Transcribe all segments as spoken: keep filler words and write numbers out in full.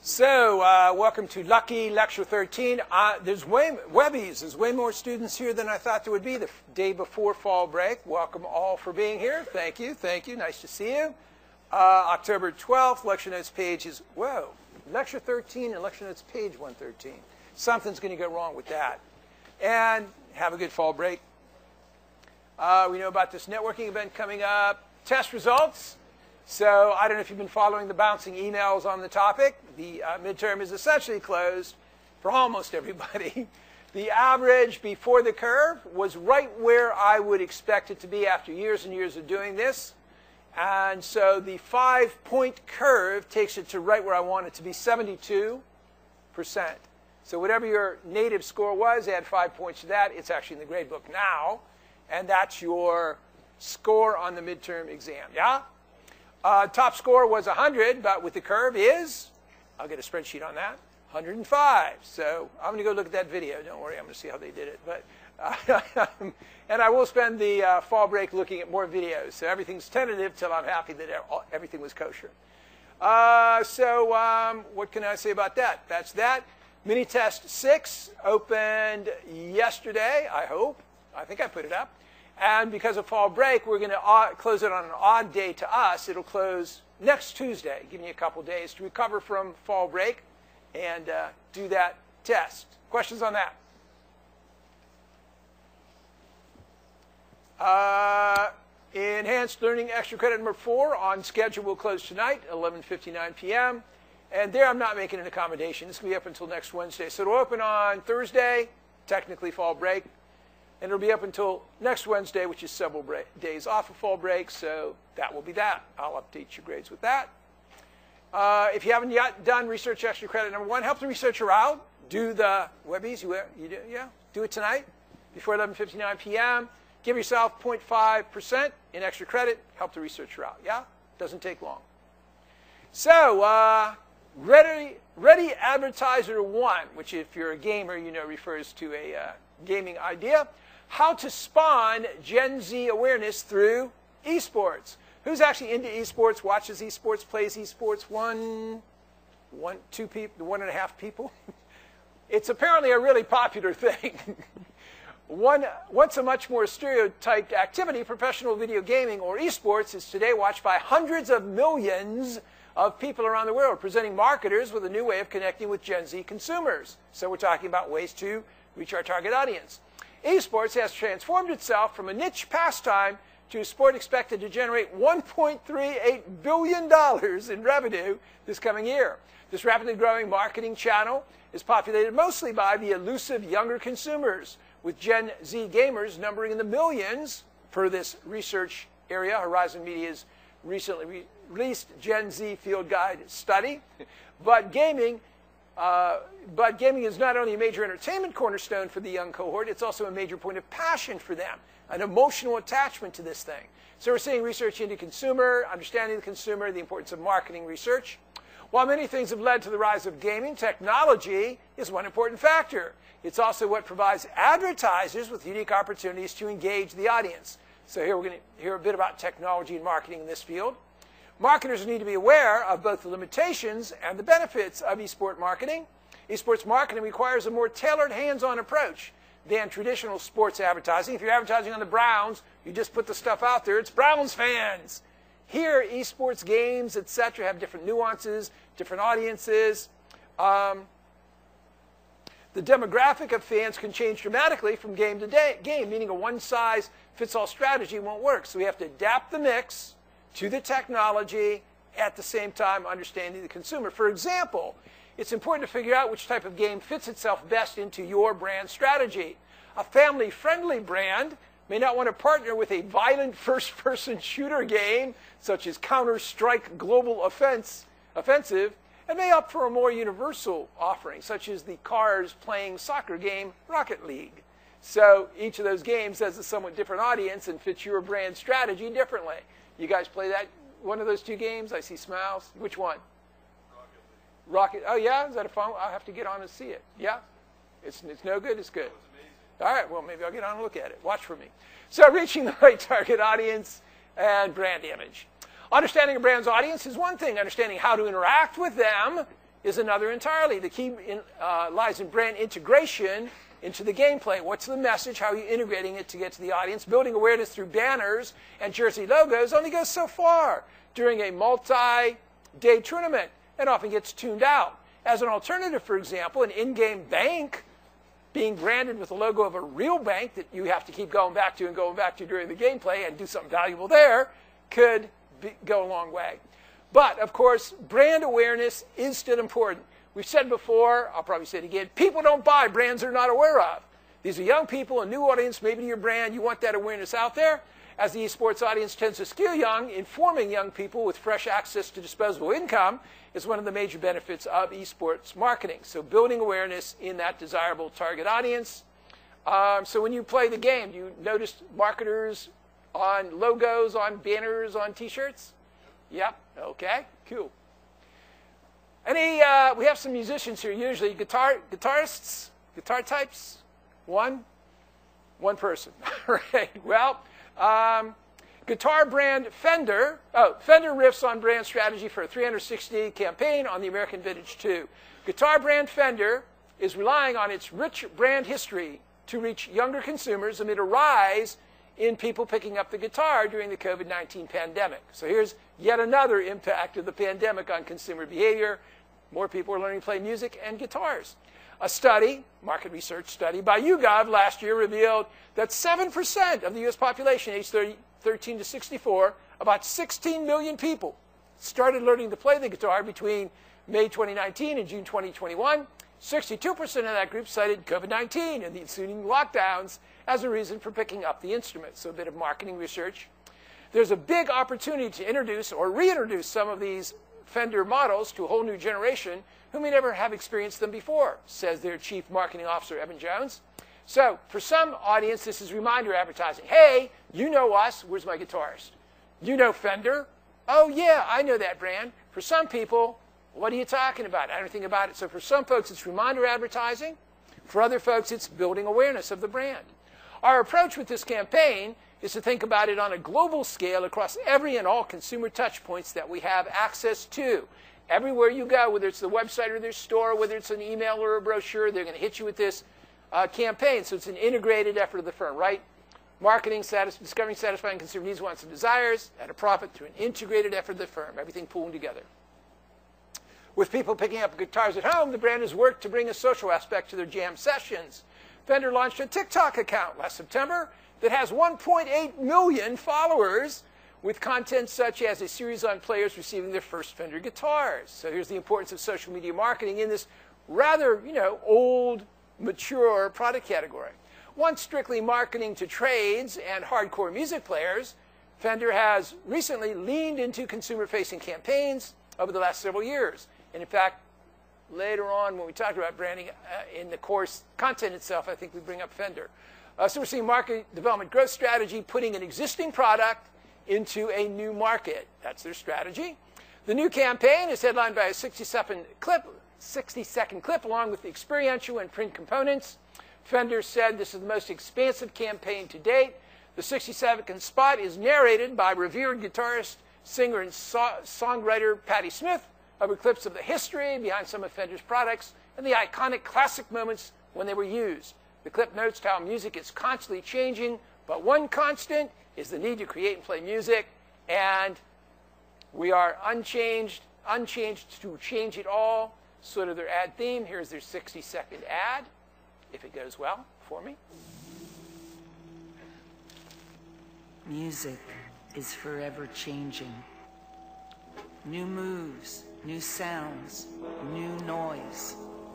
So, uh, welcome to Lucky Lecture thirteen. Uh, there's way, Webbies, there's way more students here than I thought there would be the day before fall break. Welcome all for being here. Thank you, thank you. Nice to see you. Uh, October twelfth, lecture notes page is, whoa, lecture thirteen and lecture notes page one thirteen. Something's going to go wrong with that. And have a good fall break. Uh, we know about this networking event coming up. Test results. So I don't know if you've been following the bouncing emails on the topic. The uh, midterm is essentially closed for almost everybody. The average before the curve was right where I would expect it to be after years and years of doing this. And so the five-point curve takes it to right where I want it to be, seventy-two percent. So whatever your native score was, add five points to that. It's actually in the grade book now. And that's your score on the midterm exam, yeah? Uh, top score was one hundred, but with the curve is, I'll get a spreadsheet on that, one hundred five. So I'm going to go look at that video. Don't worry, I'm going to see how they did it. But uh, and I will spend the uh, fall break looking at more videos. So everything's tentative till I'm happy that everything was kosher. Uh, so um, what can I say about that? That's that. Mini test six opened yesterday, I hope. I think I put it up. And because of fall break, we're going to uh, close it on an odd day to us. It'll close next Tuesday, giving you a couple days to recover from fall break and uh, do that test. Questions on that? Uh, enhanced Learning Extra Credit number four on schedule will close tonight, eleven fifty-nine p m And there I'm not making an accommodation. This will be up until next Wednesday. So it'll open on Thursday, technically fall break. And it'll be up until next Wednesday, which is several break, days off of fall break. So that will be that. I'll update your grades with that. Uh, if you haven't yet done Research Extra Credit number one, help the researcher out. Do the Webbies. You, you do, yeah, do it tonight before eleven fifty-nine p m Give yourself zero point five percent in extra credit. Help the researcher out. Yeah? Doesn't take long. So, uh, Ready, Ready Advertiser one, which if you're a gamer, you know refers to a uh, gaming idea. How to spawn Gen Z awareness through esports. Who's actually into esports, watches esports, plays esports? One, one, two people, one and a half people? It's apparently a really popular thing. One, once a much more stereotyped activity, professional video gaming or esports is today watched by hundreds of millions of people around the world, presenting marketers with a new way of connecting with Gen Z consumers. So we're talking about ways to reach our target audience. Esports has transformed itself from a niche pastime to a sport expected to generate one point three eight billion dollars in revenue this coming year. This rapidly growing marketing channel is populated mostly by the elusive younger consumers, with Gen Z gamers numbering in the millions per this research area. Horizon Media's recently re released Gen Z Field Guide study. But gaming Uh, but gaming is not only a major entertainment cornerstone for the young cohort, it's also a major point of passion for them, an emotional attachment to this thing. So we're seeing research into consumer, understanding the consumer, the importance of marketing research. While many things have led to the rise of gaming, technology is one important factor. It's also what provides advertisers with unique opportunities to engage the audience. So here we're going to hear a bit about technology and marketing in this field. Marketers need to be aware of both the limitations and the benefits of esports marketing. Esports marketing requires a more tailored, hands-on approach than traditional sports advertising. If you're advertising on the Browns, you just put the stuff out there. It's Browns fans. Here, esports games, et cetera, have different nuances, different audiences. Um, the demographic of fans can change dramatically from game to day, game, meaning a one-size-fits-all strategy won't work. So we have to adapt the mix to the technology, at the same time understanding the consumer. For example, it's important to figure out which type of game fits itself best into your brand strategy. A family-friendly brand may not want to partner with a violent first-person shooter game, such as Counter-Strike Global Offense, Offensive, and may opt for a more universal offering, such as the cars-playing soccer game Rocket League. So each of those games has a somewhat different audience and fits your brand strategy differently. You guys play that, one of those two games? I see smiles. Which one? Rocket League. Rocket. Oh, yeah? Is that a fun one? I'll have to get on and see it. Yeah? It's, it's no good? It's good. All right. Well, maybe I'll get on and look at it. Watch for me. So reaching the right target audience and brand image. Understanding a brand's audience is one thing. Understanding how to interact with them is another entirely. The key in, uh, lies in brand integration into the gameplay. What's the message? How are you integrating it to get to the audience? Building awareness through banners and jersey logos only goes so far during a multi-day tournament and often gets tuned out. As an alternative, for example, an in-game bank being branded with the logo of a real bank that you have to keep going back to and going back to during the gameplay and do something valuable there could be, go a long way. But, of course, brand awareness is still important. We've said before, I'll probably say it again, people don't buy brands they're not aware of. These are young people, a new audience, maybe to your brand. You want that awareness out there. As the esports audience tends to skew young, informing young people with fresh access to disposable income is one of the major benefits of esports marketing. So building awareness in that desirable target audience. Um, so when you play the game, do you notice marketers on logos, on banners, on T-shirts? Yep. Okay. Cool. Any? Uh, we have some musicians here. Usually, guitar guitarists, guitar types. One. One person. Right. Well, um, guitar brand Fender. Oh, Fender riffs on brand strategy for a three sixty campaign on the American Vintage two. Guitar brand Fender is relying on its rich brand history to reach younger consumers amid a rise in people picking up the guitar during the COVID nineteen pandemic. So here's yet another impact of the pandemic on consumer behavior. More people are learning to play music and guitars. A study, market research study by YouGov last year revealed that seven percent of the U S population aged thirteen to sixty-four, about sixteen million people, started learning to play the guitar between May twenty nineteen and June twenty twenty-one. sixty-two percent of that group cited COVID nineteen and the ensuing lockdowns as a reason for picking up the instrument. So a bit of marketing research. There's a big opportunity to introduce or reintroduce some of these Fender models to a whole new generation who may never have experienced them before, says their Chief Marketing Officer, Evan Jones. So for some audience, this is reminder advertising. Hey, you know us. Where's my guitarist? You know Fender? Oh, yeah, I know that brand. For some people, what are you talking about? I don't think about it. So for some folks, it's reminder advertising. For other folks, it's building awareness of the brand. Our approach with this campaign is to think about it on a global scale across every and all consumer touch points that we have access to. Everywhere you go, whether it's the website or their store, whether it's an email or a brochure, they're going to hit you with this uh, campaign. So it's an integrated effort of the firm, right? Marketing, satis discovering satisfying consumer needs, wants, and desires at a profit through an integrated effort of the firm, everything pulling together. With people picking up guitars at home, the brand has worked to bring a social aspect to their jam sessions. Fender launched a TikTok account last September that has one point eight million followers with content such as a series on players receiving their first Fender guitars. So here's the importance of social media marketing in this rather, you know, old, mature product category. Once strictly marketing to trades and hardcore music players, Fender has recently leaned into consumer-facing campaigns over the last several years. And in fact, later on when we talked about branding uh, in the course content itself, I think we bring up Fender. Uh, so we're seeing market development growth strategy, putting an existing product into a new market. That's their strategy. The new campaign is headlined by a sixty second clip, sixty second clip along with the experiential and print components. Fender said this is the most expansive campaign to date. The sixty second spot is narrated by revered guitarist, singer, and so songwriter Patti Smith over clips of the history behind some of Fender's products and the iconic classic moments when they were used. The clip notes how music is constantly changing, but one constant is the need to create and play music, and we are unchanged, unchanged to change it all, sort of their ad theme. Here's their sixty second ad, if it goes well for me. Music is forever changing. New moves, new sounds, new noise.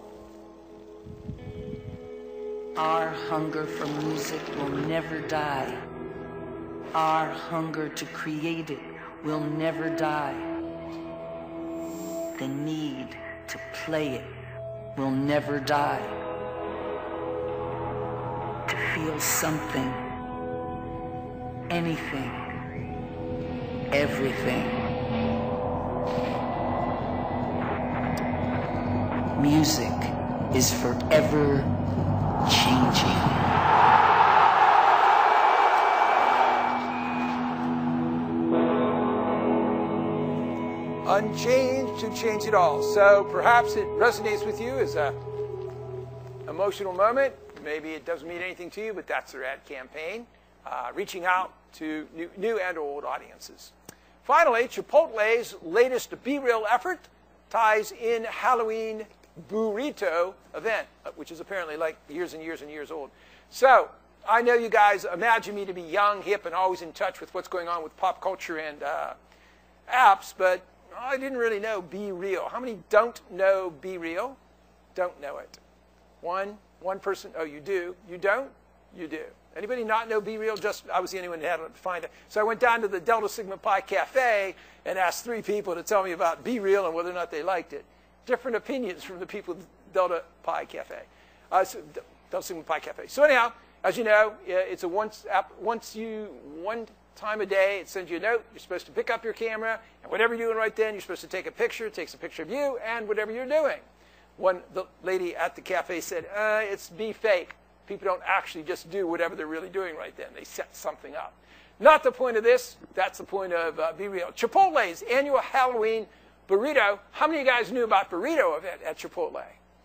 Our hunger for music will never die. Our hunger to create it will never die. The need to play it will never die. To feel something, anything, everything. Music is forever changing. Unchanged to change it all. So perhaps it resonates with you as a emotional moment. Maybe it doesn't mean anything to you, but that's their ad campaign, uh, reaching out to new, new and old audiences. Finally, Chipotle's latest Be Real effort ties in Halloween burrito event, which is apparently like years and years and years old. So I know you guys imagine me to be young, hip, and always in touch with what's going on with pop culture and uh, apps, but I didn't really know Be Real. How many don't know Be Real? Don't know it. One, one person. Oh, you do. You don't? You do. Anybody not know Be Real? Just I was the only one who had to find it. So I went down to the Delta Sigma Pi Cafe and asked three people to tell me about Be Real and whether or not they liked it. Different opinions from the people at Delta Pi Cafe. Uh, so, Delta Sigma Pi Cafe. So anyhow, as you know, it's a once app, once you one time a day. It sends you a note. You're supposed to pick up your camera, and whatever you're doing right then, you're supposed to take a picture. It takes a picture of you and whatever you're doing. One the lady at the cafe said, uh, "It's be fake. People don't actually just do whatever they're really doing right then. They set something up." Not the point of this. That's the point of uh, Be Real. Chipotle's annual Halloween burrito. How many of you guys knew about burrito event at Chipotle?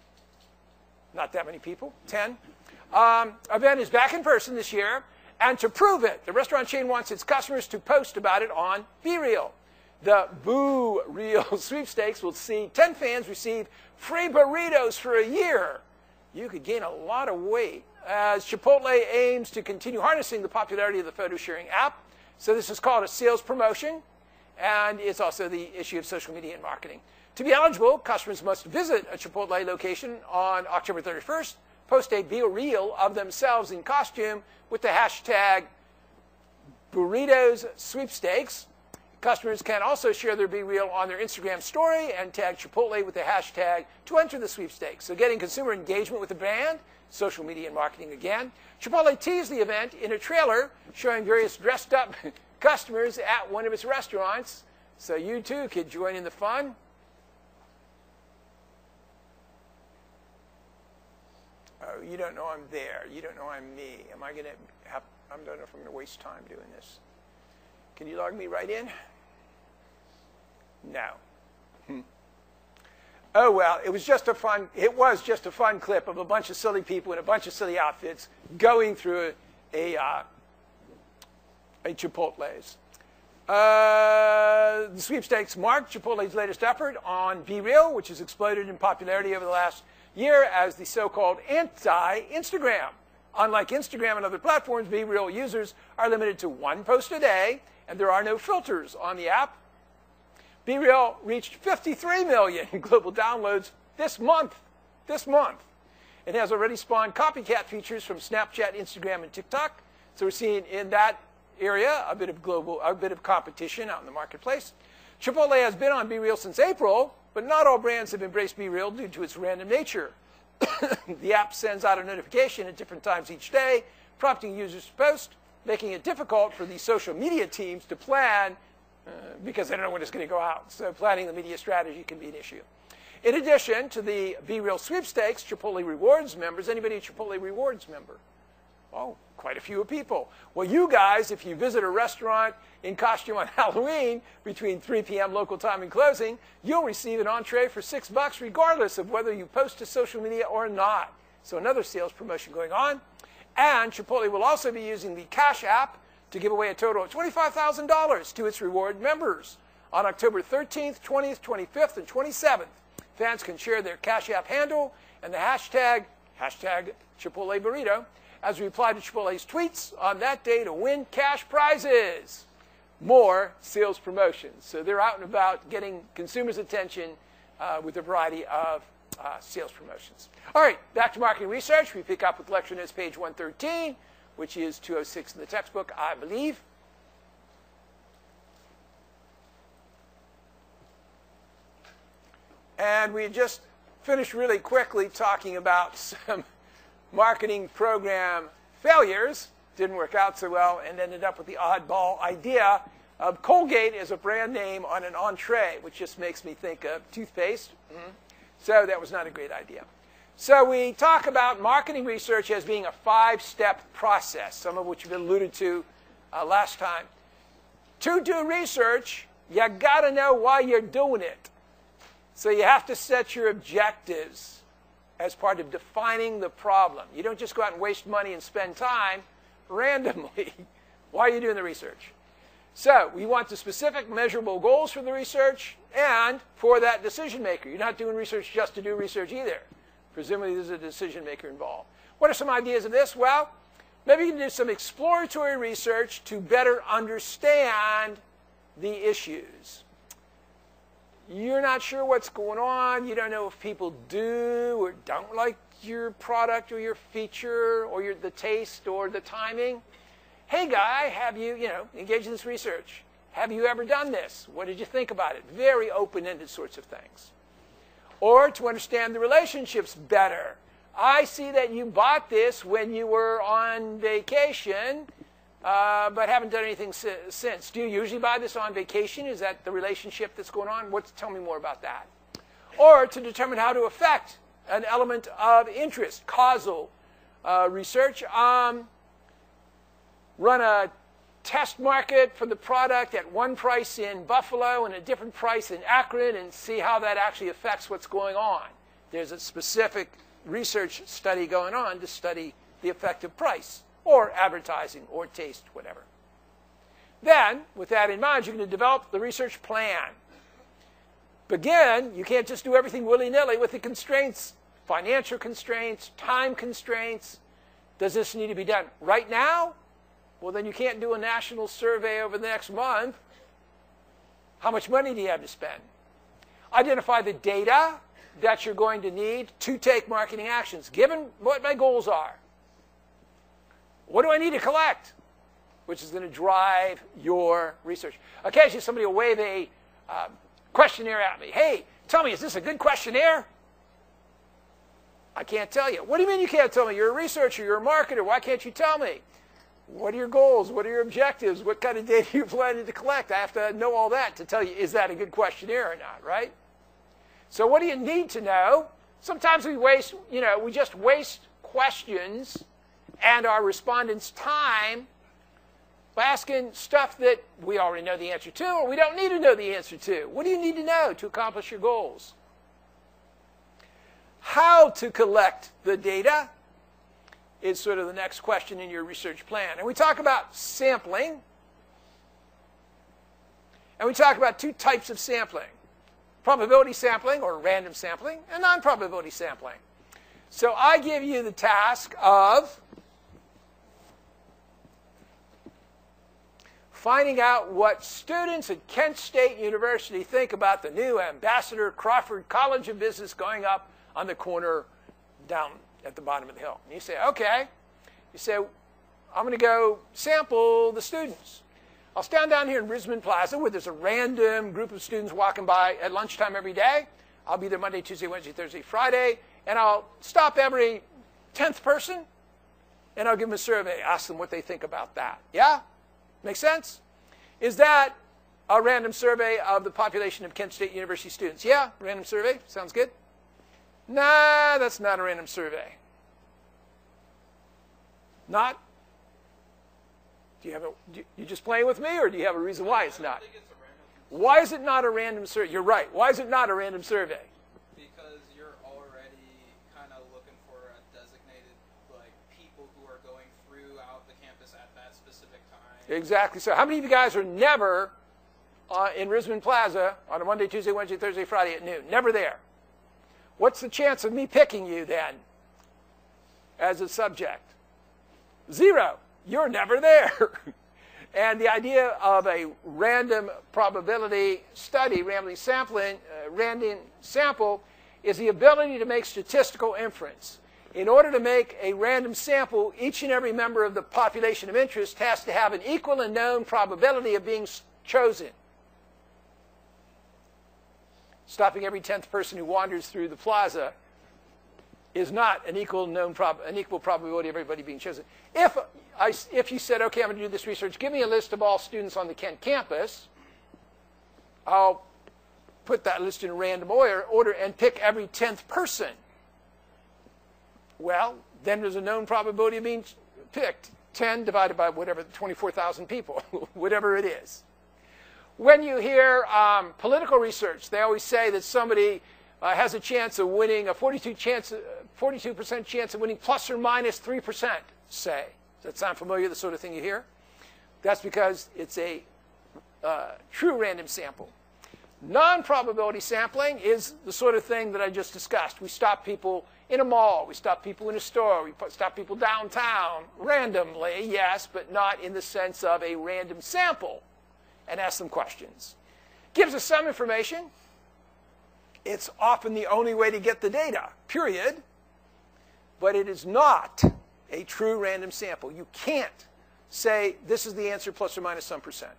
Not that many people. Ten. Um, event is back in person this year. And to prove it, the restaurant chain wants its customers to post about it on Be Real. The Boo Real sweepstakes will see ten fans receive free burritos for a year. You could gain a lot of weight as Chipotle aims to continue harnessing the popularity of the photo sharing app. So this is called a sales promotion, and it's also the issue of social media and marketing. To be eligible, customers must visit a Chipotle location on October thirty-first, post a Be Real of themselves in costume with the hashtag burritos sweepstakes. Customers can also share their Be Real on their Instagram story and tag Chipotle with the hashtag to enter the sweepstakes. So getting consumer engagement with the brand, social media and marketing again. Chipotle teased the event in a trailer showing various dressed up customers at one of its restaurants. So you too could join in the fun. Oh, you don't know I'm there. You don't know I'm me. Am I going to have, I don't know if I'm going to waste time doing this. Can you log me right in? No. Hmm. Oh, well, it was just a fun, it was just a fun clip of a bunch of silly people in a bunch of silly outfits going through a, a, uh, a Chipotle's. Uh, the sweepstakes marked Chipotle's latest effort on Be Real, which has exploded in popularity over the last year as the so-called anti-Instagram. Unlike Instagram and other platforms, Be Real users are limited to one post a day, and there are no filters on the app. Be Real reached fifty-three million global downloads this month. This month. It has already spawned copycat features from Snapchat, Instagram, and TikTok. So we're seeing in that area a bit of global, a bit of competition out in the marketplace. Chipotle has been on Be Real since April, but not all brands have embraced Be Real due to its random nature. The app sends out a notification at different times each day, prompting users to post, making it difficult for the social media teams to plan uh, because they don't know when it's going to go out. So planning the media strategy can be an issue. In addition to the Be Real sweepstakes, Chipotle Rewards members, anybody a Chipotle Rewards member? Oh, quite a few people. Well, you guys, if you visit a restaurant in costume on Halloween between three p m local time and closing, you'll receive an entree for six bucks regardless of whether you post to social media or not. So another sales promotion going on. And Chipotle will also be using the Cash App to give away a total of twenty-five thousand dollars to its reward members. On October thirteenth, twentieth, twenty-fifth, and twenty-seventh, fans can share their Cash App handle and the hashtag, hashtag Chipotle Burrito, as we reply to Chipotle's tweets on that day to win cash prizes. More sales promotions. So they're out and about getting consumers' attention uh, with a variety of uh, sales promotions. All right, back to marketing research. We pick up with lecture notes page one thirteen, which is two oh six in the textbook, I believe. And we just finished really quickly talking about some marketing program failures. Didn't work out so well and ended up with the oddball idea of Colgate as a brand name on an entree, which just makes me think of toothpaste. Mm-hmm. So that was not a great idea. So we talk about marketing research as being a five-step process, some of which have been alluded to uh, last time. To do research, you got to know why you're doing it. So you have to set your objectives as part of defining the problem. You don't just go out and waste money and spend time randomly. Why are you doing the research? So we want the specific measurable goals for the research and for that decision maker. You're not doing research just to do research either. Presumably there's a decision maker involved. What are some ideas of this? Well, maybe you can do some exploratory research to better understand the issues. You're not sure what's going on. You don't know if people do or don't like your product or your feature or your, the taste or the timing. Hey, guy, have you, you know, engaged in this research? Have you ever done this? What did you think about it? Very open-ended sorts of things. Or to understand the relationships better. I see that you bought this when you were on vacation, uh, but haven't done anything si since. Do you usually buy this on vacation? Is that the relationship that's going on? What's, tell me more about that. Or to determine how to affect an element of interest, causal uh, research. Um, run a test market for the product at one price in Buffalo and a different price in Akron and see how that actually affects what's going on. There's a specific research study going on to study the effect of price or advertising or taste, whatever. Then, with that in mind, you're going to develop the research plan. Begin, you can't just do everything willy-nilly with the constraints, financial constraints, time constraints. Does this need to be done right now? Well, then you can't do a national survey over the next month. How much money do you have to spend? Identify the data that you're going to need to take marketing actions, given what my goals are. What do I need to collect? Which is going to drive your research. Occasionally, somebody will wave a uh, questionnaire at me. Hey, tell me, is this a good questionnaire? I can't tell you. What do you mean you can't tell me? You're a researcher, you're a marketer. Why can't you tell me? What are your goals? What are your objectives? What kind of data are you planning to collect? I have to know all that to tell you, is that a good questionnaire or not, right? So what do you need to know? Sometimes we waste, you know, we just waste questions and our respondents' time by asking stuff that we already know the answer to or we don't need to know the answer to. What do you need to know to accomplish your goals? How to collect the data is sort of the next question in your research plan. And we talk about sampling. And we talk about two types of sampling. Probability sampling, or random sampling, and non-probability sampling. So I give you the task of finding out what students at Kent State University think about the new Ambassador Crawford College of Business going up on the corner down at the bottom of the hill. And you say, okay. You say, I'm going to go sample the students. I'll stand down here in Risman Plaza where there's a random group of students walking by at lunchtime every day. I'll be there Monday, Tuesday, Wednesday, Thursday, Friday. And I'll stop every tenth person and I'll give them a survey, ask them what they think about that. Yeah? Make sense? Is that a random survey of the population of Kent State University students? Yeah? Random survey? Sounds good? Nah, that's not a random survey. Not? Do you have a, do you just playing with me, or do you have a reason why it's not? It's why is it not a random survey? You're right. Why is it not a random survey? Because you're already kind of looking for a designated, like, people who are going throughout the campus at that specific time. Exactly. So how many of you guys are never uh, in Risman Plaza on a Monday, Tuesday, Wednesday, Thursday, Friday at noon? Never there. What's the chance of me picking you then as a subject? Zero. You're never there. And the idea of a random probability study, random sampling, uh, random sample, is the ability to make statistical inference. In order to make a random sample, each and every member of the population of interest has to have an equal and known probability of being chosen. Stopping every tenth person who wanders through the plaza is not an equal known prob an equal probability of everybody being chosen. If I, if you said, okay, I'm going to do this research, give me a list of all students on the Kent campus, I'll put that list in random order, order and pick every tenth person. Well, then there's a known probability of being picked. ten divided by whatever, twenty-four thousand people, whatever it is. when you hear um, political research, they always say that somebody uh, has a chance of winning, a forty-two chance, forty-two percent chance of winning plus or minus three percent, say. Does that sound familiar, the sort of thing you hear? That's because it's a uh, true random sample. Non-probability sampling is the sort of thing that I just discussed. We stop people in a mall. We stop people in a store. We stop people downtown randomly, yes, but not in the sense of a random sample, and ask them questions. Gives us some information. It's often the only way to get the data, period. But it is not a true random sample. You can't say this is the answer plus or minus some percent.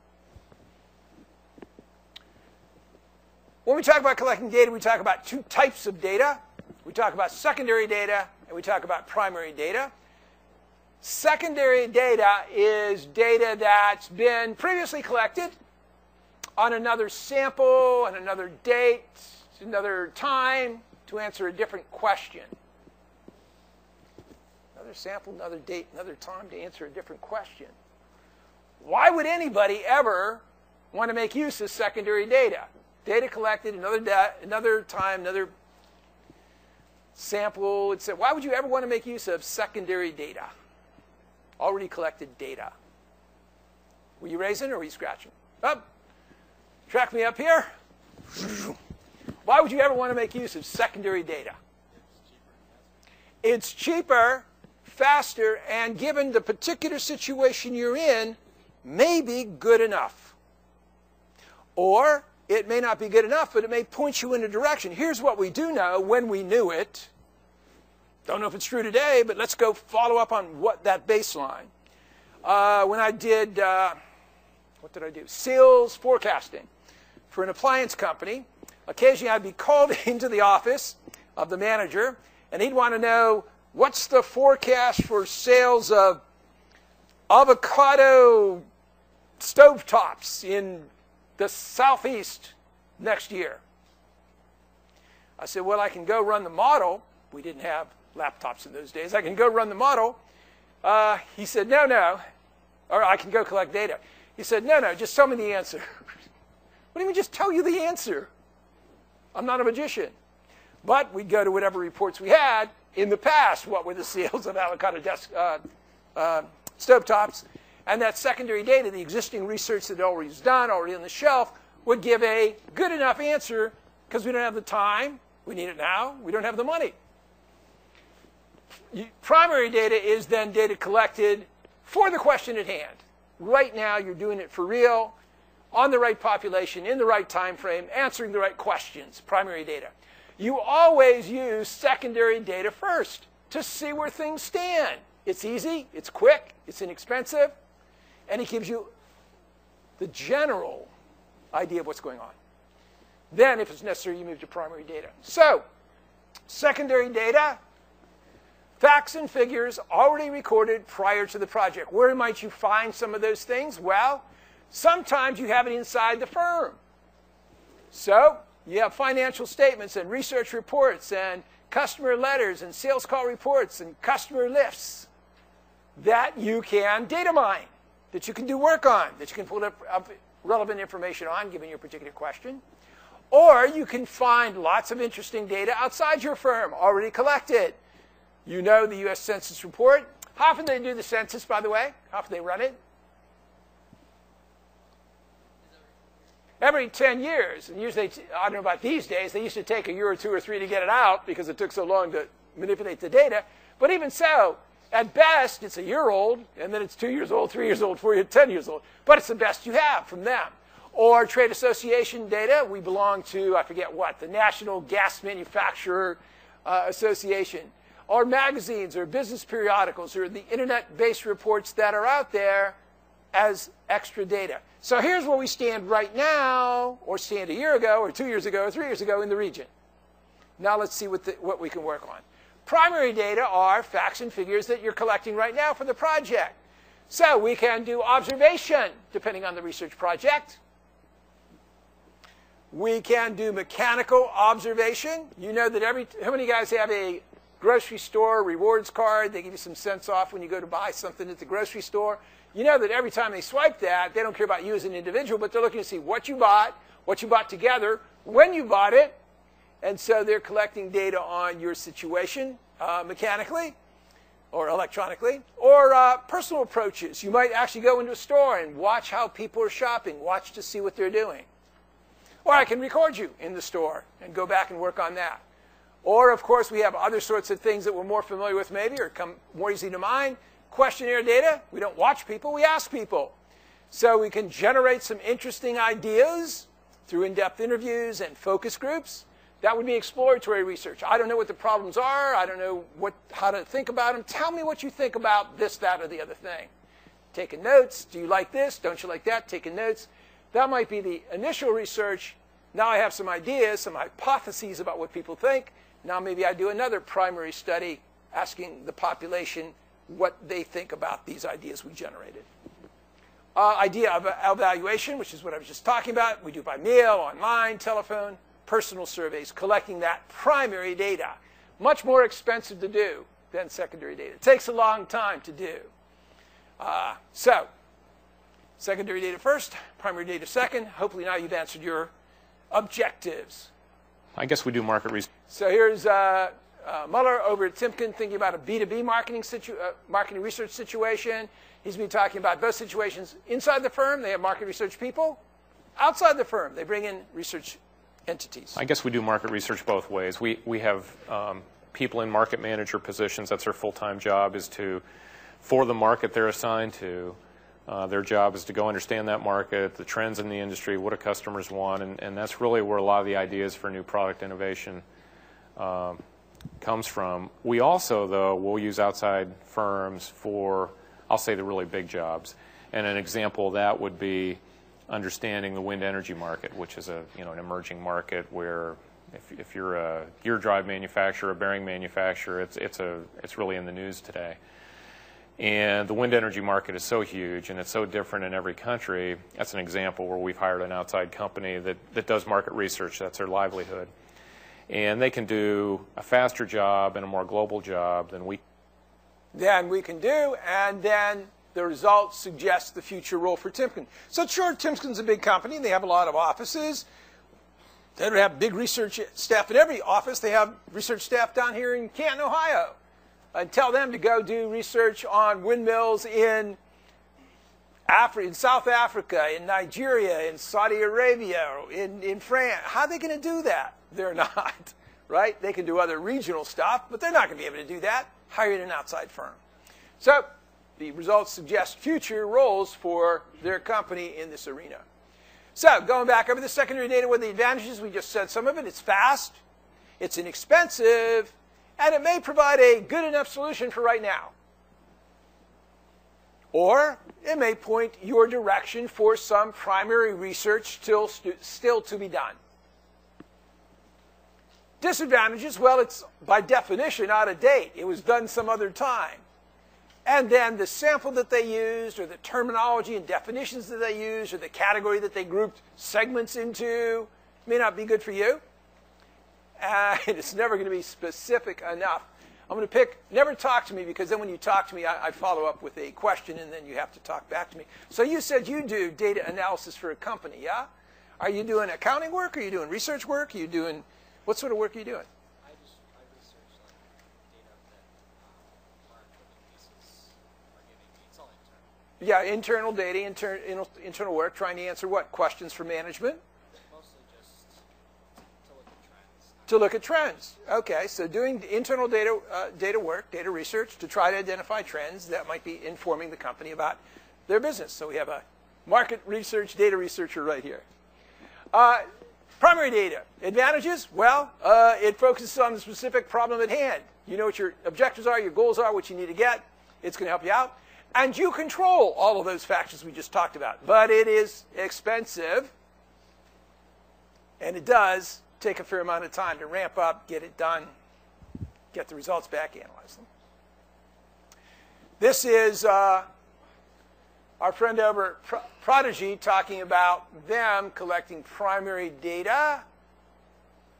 When we talk about collecting data, we talk about two types of data. We talk about secondary data, and we talk about primary data. Secondary data is data that's been previously collected on another sample, on another date, another time, to answer a different question. Another sample, another date, another time to answer a different question. Why would anybody ever want to make use of secondary data? Data collected, another, da another time, another sample. It's, why would you ever want to make use of secondary data? Already collected data. Were you raising or were you scratching? Up. Track me up here. Why would you ever want to make use of secondary data? It's cheaper, faster, and given the particular situation you're in, may be good enough. Or it may not be good enough, but it may point you in a direction. Here's what we do know when we knew it. Don't know if it's true today, but let's go follow up on what that baseline. Uh, when I did, uh, what did I do? Sales forecasting for an appliance company. Occasionally I'd be called into the office of the manager, and he'd want to know, what's the forecast for sales of avocado stovetops in the Southeast next year? I said, well, I can go run the model. We didn't have laptops in those days. I can go run the model. Uh, he said, no, no. Or I can go collect data. He said, no, no, just tell me the answer. What do you mean just tell you the answer? I'm not a magician. But we'd go to whatever reports we had in the past. What were the sales of avocado desk, uh, uh, stovetops? And that secondary data, the existing research that already was done, already on the shelf, would give a good enough answer because we don't have the time. We need it now. We don't have the money. Primary data is then data collected for the question at hand. Right now, you're doing it for real, on the right population, in the right time frame, answering the right questions, primary data. You always use secondary data first to see where things stand. It's easy, it's quick, it's inexpensive, and it gives you the general idea of what's going on. Then, if it's necessary, you move to primary data. So, secondary data, facts and figures already recorded prior to the project. Where might you find some of those things? Well, sometimes you have it inside the firm. So, you have financial statements and research reports and customer letters and sales call reports and customer lists that you can data mine, that you can do work on, that you can pull up, up relevant information on, given your particular question. Or you can find lots of interesting data outside your firm, already collected. You know the U S Census report. How often do they do the census, by the way? How often do they run it? Every ten years. And usually, I don't know about these days, they used to take a year or two or three to get it out because it took so long to manipulate the data. But even so, at best, it's a year old, and then it's two years old, three years old, four years, ten years old. But it's the best you have from them. Or trade association data. We belong to, I forget what, the National Gas Manufacturer uh, Association. Or magazines or business periodicals or the internet-based reports that are out there as extra data. So here's where we stand right now, or stand a year ago, or two years ago, or three years ago in the region. Now let's see what, the, what we can work on. Primary data are facts and figures that you're collecting right now for the project. So we can do observation, depending on the research project. We can do mechanical observation. You know that every, how many guys have a grocery store rewards card. They give you some cents off when you go to buy something at the grocery store. You know that every time they swipe that, they don't care about you as an individual, but they're looking to see what you bought, what you bought together, when you bought it. And so they're collecting data on your situation uh, mechanically or electronically, or uh, personal approaches. You might actually go into a store and watch how people are shopping, watch to see what they're doing. Or I can record you in the store and go back and work on that. Or, of course, we have other sorts of things that we're more familiar with maybe or come more easy to mind. Questionnaire data. We don't watch people, we ask people. So we can generate some interesting ideas through in-depth interviews and focus groups. That would be exploratory research. I don't know what the problems are. I don't know what, how to think about them. Tell me what you think about this, that, or the other thing. Taking notes. Do you like this? Don't you like that? Taking notes. That might be the initial research. Now I have some ideas, some hypotheses about what people think. Now maybe I do another primary study asking the population what they think about these ideas we generated. Uh, idea of evaluation, which is what I was just talking about. We do by mail, online, telephone, personal surveys, collecting that primary data. Much more expensive to do than secondary data. It takes a long time to do. Uh, so, secondary data first, primary data second. Hopefully now you've answered your objectives. I guess we do market research. So here's uh, uh, Muller over at Timken thinking about a B two B marketing, situ uh, marketing research situation. He's been talking about both situations. Inside the firm, they have market research people. Outside the firm, they bring in research entities. I guess we do market research both ways. We, we have um, people in market manager positions. That's their full-time job, is to, for the market they're assigned to, uh, their job is to go understand that market, the trends in the industry, what do customers want, and, and that's really where a lot of the ideas for new product innovation um, comes from. We also, though, will use outside firms for, I'll say, the really big jobs. And an example of that would be understanding the wind energy market, which is a you know an emerging market where if, if you're a gear drive manufacturer, a bearing manufacturer, it's it's a it's really in the news today. And the wind energy market is so huge and it's so different in every country. That's an example where we've hired an outside company that, that does market research. That's their livelihood. And they can do a faster job and a more global job than we Then we can do, and then the results suggest the future role for Timken. So sure, Timken's a big company. They have a lot of offices. They don't have big research staff in every office. They have research staff down here in Canton, Ohio. And tell them to go do research on windmills in, Afri in South Africa, in Nigeria, in Saudi Arabia, in, in France. How are they going to do that? They're not, right? They can do other regional stuff, but they're not going to be able to do that. Hire an outside firm. So the results suggest future roles for their company in this arena. So going back over the secondary data, what are the advantages? We just said some of it. It's fast, it's inexpensive, and it may provide a good enough solution for right now. Or it may point your direction for some primary research still, still to be done. Disadvantages, well, it's by definition out of date. It was done some other time. And then the sample that they used, or the terminology and definitions that they used, or the category that they grouped segments into may not be good for you. And it's never going to be specific enough. I'm going to pick, never talk to me, because then when you talk to me, I, I follow up with a question, and then you have to talk back to me. So you said you do data analysis for a company, yeah? Are you doing accounting work? Are you doing research work? Are you doing, what sort of work are you doing? I just I research like data that um, our equipment pieces are giving me. It's all internal. Yeah, internal data, inter, internal work, trying to answer what? Questions for management? Mostly just to look at trends. To look at trends. Okay, so doing internal data, uh, data work, data research, to try to identify trends that might be informing the company about their business. So we have a market research, data researcher right here. Uh, primary data. Advantages? Well, uh, it focuses on the specific problem at hand. You know what your objectives are, your goals are, what you need to get. It's going to help you out. And you control all of those factors we just talked about. But it is expensive. And it does take a fair amount of time to ramp up, get it done, get the results back, analyze them. This is uh, our friend over at Pro Prodigy talking about them collecting primary data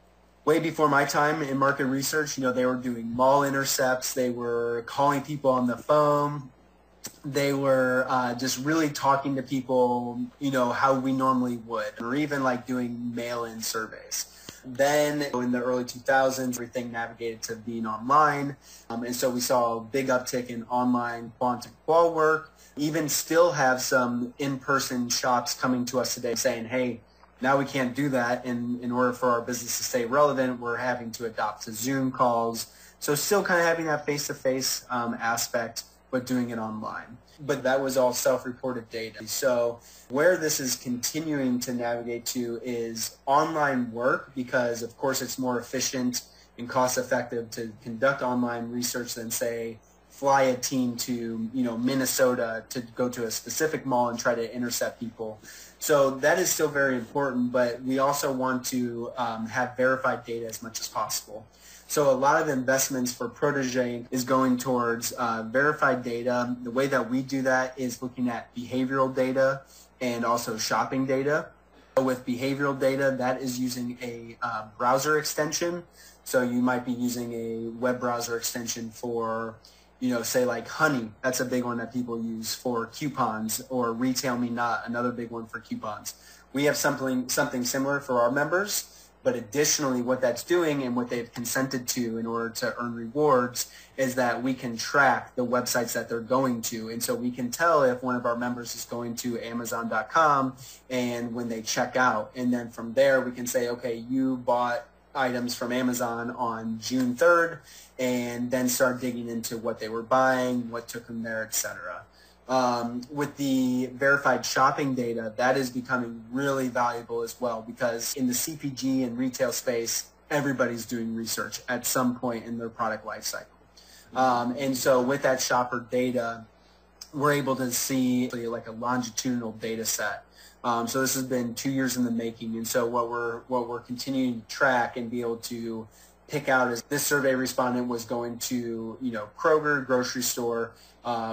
way before my time in market research, you know, they were doing mall intercepts, they were calling people on the phone, they were uh, just really talking to people, you know, how we normally would, or even like doing mail-in surveys. Then in the early two thousands, everything navigated to being online, um, and so we saw a big uptick in online quant and qual work. Even still have some in-person shops coming to us today saying, hey, now we can't do that, and in order for our business to stay relevant, we're having to adopt to Zoom calls. So still kind of having that face-to-face um, aspect, but doing it online. But that was all self-reported data. So where this is continuing to navigate to is online work, because of course it's more efficient and cost-effective to conduct online research than, say, fly a team to, you know, Minnesota to go to a specific mall and try to intercept people. So that is still very important, but we also want to um, have verified data as much as possible. So a lot of investments for Protege is going towards uh, verified data. The way that we do that is looking at behavioral data and also shopping data. With behavioral data, that is using a uh, browser extension. So you might be using a web browser extension for, you know, say like Honey. That's a big one that people use for coupons, or Retail Me Not, another big one for coupons. We have something something similar for our members. But additionally, what that's doing and what they've consented to in order to earn rewards is that we can track the websites that they're going to. And so we can tell if one of our members is going to Amazon dot com and when they check out. And then from there, we can say, okay, you bought items from Amazon on June third, and then start digging into what they were buying, what took them there, et cetera. Um, with the verified shopping data, that is becoming really valuable as well, because in the C P G and retail space, everybody's doing research at some point in their product life cycle. Um, and so with that shopper data, we're able to see like a longitudinal data set. Um, so this has been two years in the making, and so what we're what we're continuing to track and be able to pick out is this survey respondent was going to, you know, Kroger grocery store. Uh,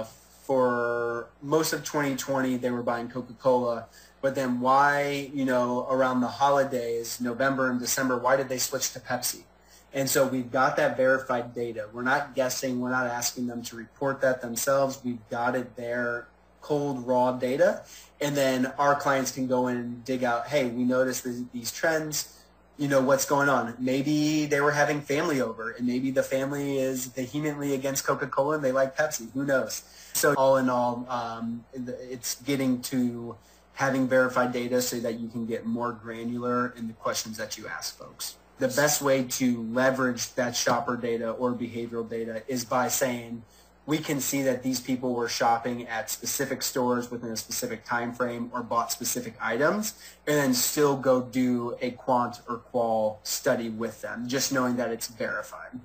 For most of twenty twenty, they were buying Coca-Cola, but then why, you know, around the holidays, November and December, why did they switch to Pepsi? And so we've got that verified data. We're not guessing. We're not asking them to report that themselves. We've got it there, cold, raw data. And then our clients can go in and dig out, hey, we noticed these, these trends. You know, what's going on? Maybe they were having family over, and maybe the family is vehemently against Coca-Cola and they like Pepsi. Who knows? So all in all, um, it's getting to having verified data so that you can get more granular in the questions that you ask folks. The best way to leverage that shopper data or behavioral data is by saying, we can see that these people were shopping at specific stores within a specific time frame or bought specific items, and then still go do a quant or qual study with them, just knowing that it's verified.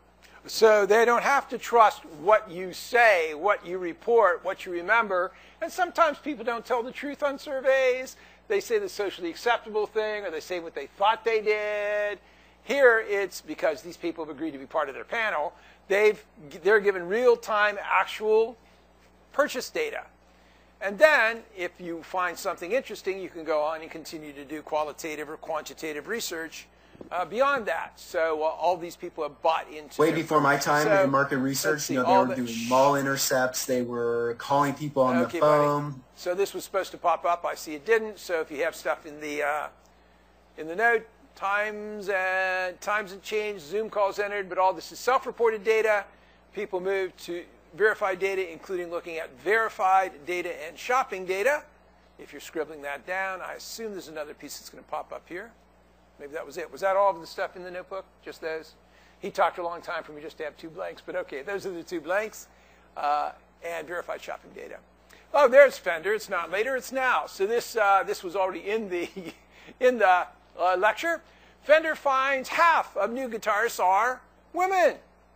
So they don't have to trust what you say, what you report, what you remember. And sometimes people don't tell the truth on surveys. They say the socially acceptable thing, or they say what they thought they did. Here it's because these people have agreed to be part of their panel. They've, they're given real-time actual purchase data. And then if you find something interesting, you can go on and continue to do qualitative or quantitative research uh, beyond that. So uh, all these people have bought into... Way before my time so, in market research, see, you know, they were the, doing mall intercepts. They were calling people on okay, the phone. Buddy. So this was supposed to pop up. I see it didn't. So if you have stuff in the, uh, in the note, times and times and changed, Zoom calls entered, but all this is self-reported data. People move to verified data, including looking at verified data and shopping data. If you're scribbling that down, I assume there's another piece that's going to pop up here. Maybe that was it. Was that all of the stuff in the notebook? Just those? He talked a long time for me just to have two blanks, but okay, those are the two blanks. Uh, and verified shopping data. Oh, there's Fender. It's not later, it's now. So this uh, this was already in the in the uh, lecture. Fender finds half of new guitarists are women.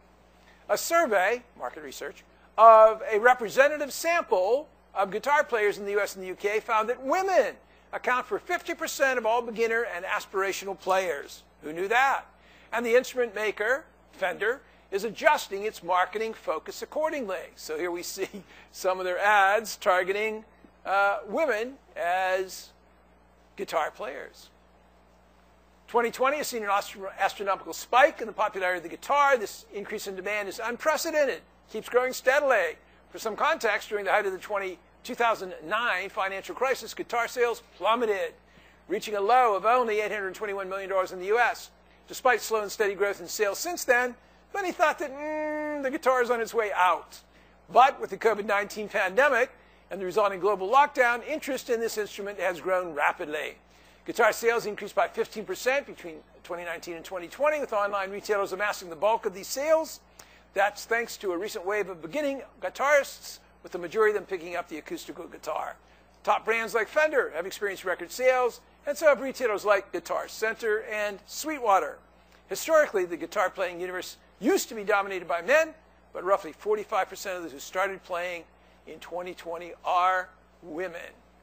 A survey, market research, of a representative sample of guitar players in the U S and the U K found that women account for fifty percent of all beginner and aspirational players. Who knew that? And the instrument maker, Fender, is adjusting its marketing focus accordingly. So here we see some of their ads targeting uh, women as guitar players. twenty twenty has seen an astro astronomical spike in the popularity of the guitar. This increase in demand is unprecedented, keeps growing steadily. For some context, during the height of the two thousand nine financial crisis, guitar sales plummeted, reaching a low of only eight hundred twenty-one million dollars in the U S. Despite slow and steady growth in sales since then, many thought that mm, the guitar is on its way out. But with the COVID nineteen pandemic and the resulting global lockdown, interest in this instrument has grown rapidly. Guitar sales increased by fifteen percent between twenty nineteen and twenty twenty, with online retailers amassing the bulk of these sales. That's thanks to a recent wave of beginning guitarists, with the majority of them picking up the acoustical guitar. Top brands like Fender have experienced record sales, and so have retailers like Guitar Center and Sweetwater. Historically, the guitar playing universe used to be dominated by men, but roughly forty-five percent of those who started playing in twenty twenty are women.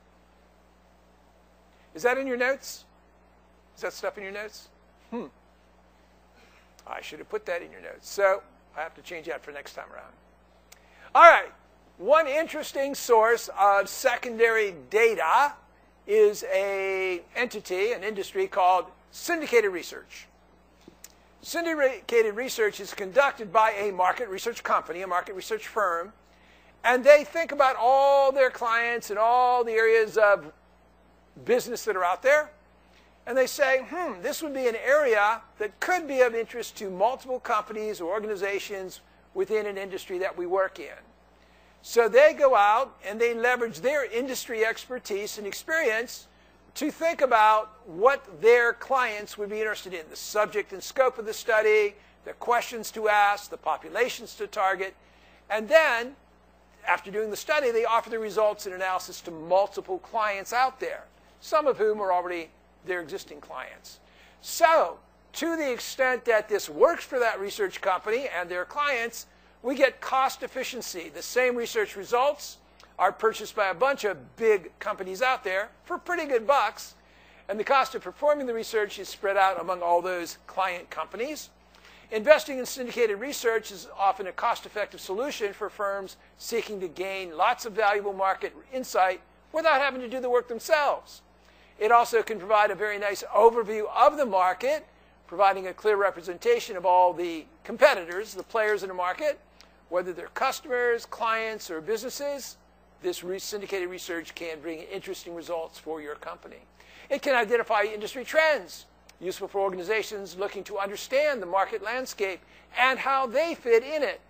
Is that in your notes? Is that stuff in your notes? Hmm. I should have put that in your notes. So I have to change that for next time around. All right. One interesting source of secondary data is an entity, an industry called syndicated research. Syndicated research is conducted by a market research company, a market research firm, and they think about all their clients and all the areas of business that are out there, and they say, hmm, this would be an area that could be of interest to multiple companies or organizations within an industry that we work in. So they go out and they leverage their industry expertise and experience to think about what their clients would be interested in, the subject and scope of the study, the questions to ask, the populations to target, and then, after doing the study, they offer the results and analysis to multiple clients out there, some of whom are already their existing clients. So, to the extent that this works for that research company and their clients, we get cost efficiency. The same research results are purchased by a bunch of big companies out there for pretty good bucks, and the cost of performing the research is spread out among all those client companies. Investing in syndicated research is often a cost-effective solution for firms seeking to gain lots of valuable market insight without having to do the work themselves. It also can provide a very nice overview of the market, providing a clear representation of all the competitors, the players in the market, whether they're customers, clients, or businesses. This syndicated research can bring interesting results for your company. It can identify industry trends, useful for organizations looking to understand the market landscape and how they fit in it.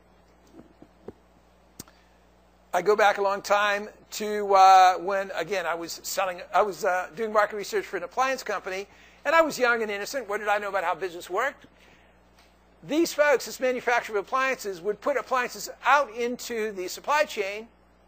I go back a long time to uh, when, again, I was selling, I was uh, doing market research for an appliance company, and I was young and innocent. What did I know about how business worked? These folks, this manufacturer of appliances, would put appliances out into the supply chain,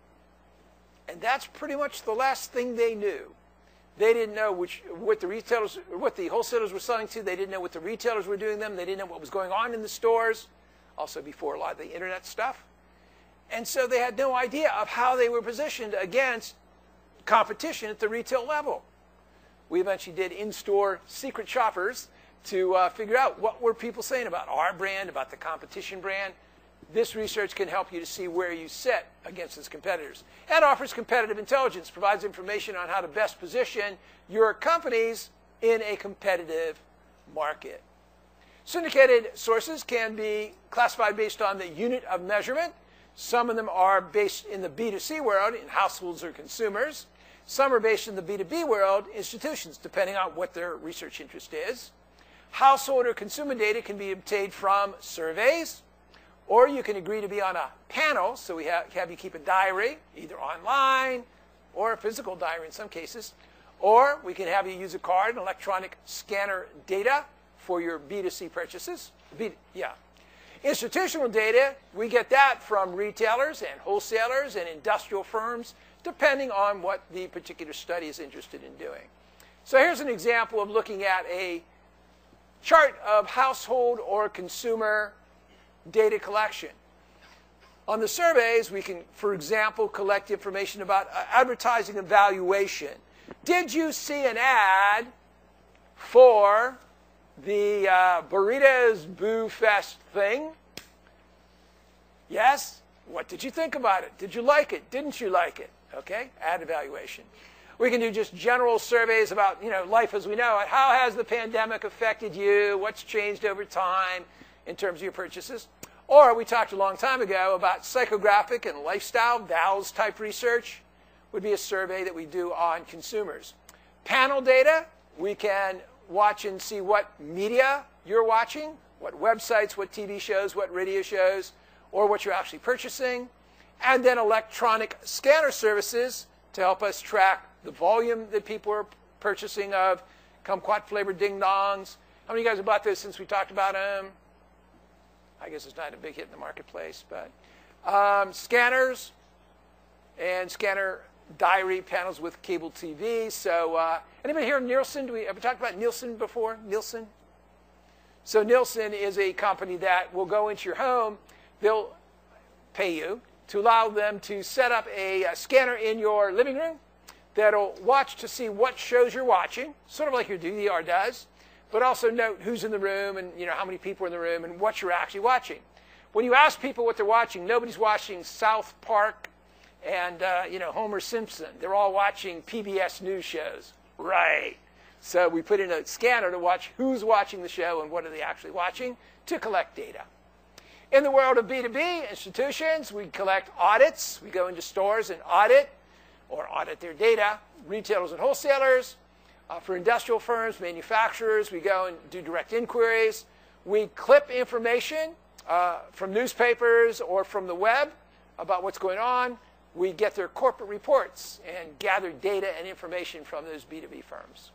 and that's pretty much the last thing they knew. They didn't know which, what the retailers, what the wholesalers were selling to. They didn't know what the retailers were doing them. They didn't know what was going on in the stores, also before a lot of the internet stuff. And so they had no idea of how they were positioned against competition at the retail level. We eventually did in-store secret shoppers to uh, figure out what were people saying about our brand, about the competition brand. This research can help you to see where you sit against its competitors. And offers competitive intelligence, provides information on how to best position your companies in a competitive market. Syndicated sources can be classified based on the unit of measurement. Some of them are based in the B two C world, in households or consumers. Some are based in the B two B world, institutions, depending on what their research interest is. Household or consumer data can be obtained from surveys, or you can agree to be on a panel, so we have, have you keep a diary, either online or a physical diary in some cases, or we can have you use a card, an electronic scanner data for your B two C purchases. B, yeah. Institutional data, we get that from retailers and wholesalers and industrial firms, depending on what the particular study is interested in doing. So here's an example of looking at a chart of household or consumer data collection. On the surveys, we can, for example, collect information about uh, advertising evaluation. Did you see an ad for the uh, Burritos Boo Fest thing? Yes? What did you think about it? Did you like it? Didn't you like it? Okay, ad evaluation. We can do just general surveys about, you know, life as we know it. How has the pandemic affected you? What's changed over time in terms of your purchases? Or we talked a long time ago about psychographic and lifestyle, V A L S type research would be a survey that we do on consumers. Panel data, we can watch and see what media you're watching, what websites, what T V shows, what radio shows, or what you're actually purchasing. And then electronic scanner services to help us track the volume that people are purchasing of kumquat flavored ding dongs. How many of you guys have bought those since we talked about them? I guess it's not a big hit in the marketplace, but um, scanners and scanner diary panels with cable T V. So uh, anybody here Nielsen? Do we ever talked about Nielsen before? Nielsen? So Nielsen is a company that will go into your home. They'll pay you to allow them to set up a, a scanner in your living room that'll watch to see what shows you're watching, sort of like your D V R does, but also note who's in the room and, you know, how many people are in the room and what you're actually watching. When you ask people what they're watching, nobody's watching South Park and, uh, you know, Homer Simpson. They're all watching P B S News shows. Right. So we put in a scanner to watch who's watching the show and what are they actually watching to collect data. In the world of B two B institutions, we collect audits. We go into stores and audit or audit their data. Retailers and wholesalers. Uh, for industrial firms, manufacturers, we go and do direct inquiries. We clip information uh, from newspapers or from the web about what's going on. We get their corporate reports and gather data and information from those B two B firms.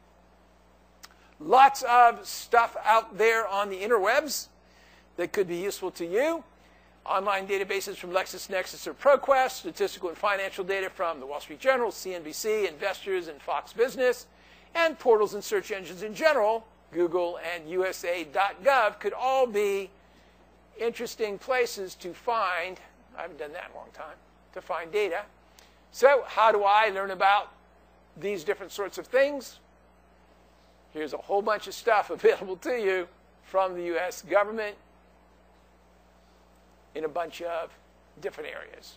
Lots of stuff out there on the interwebs that could be useful to you. Online databases from LexisNexis or ProQuest, statistical and financial data from the Wall Street Journal, C N B C, Investors, and Fox Business, and portals and search engines in general, Google and U S A dot gov, could all be interesting places to find, I haven't done that in a long time, to find data. So how do I learn about these different sorts of things? Here's a whole bunch of stuff available to you from the U S government in a bunch of different areas.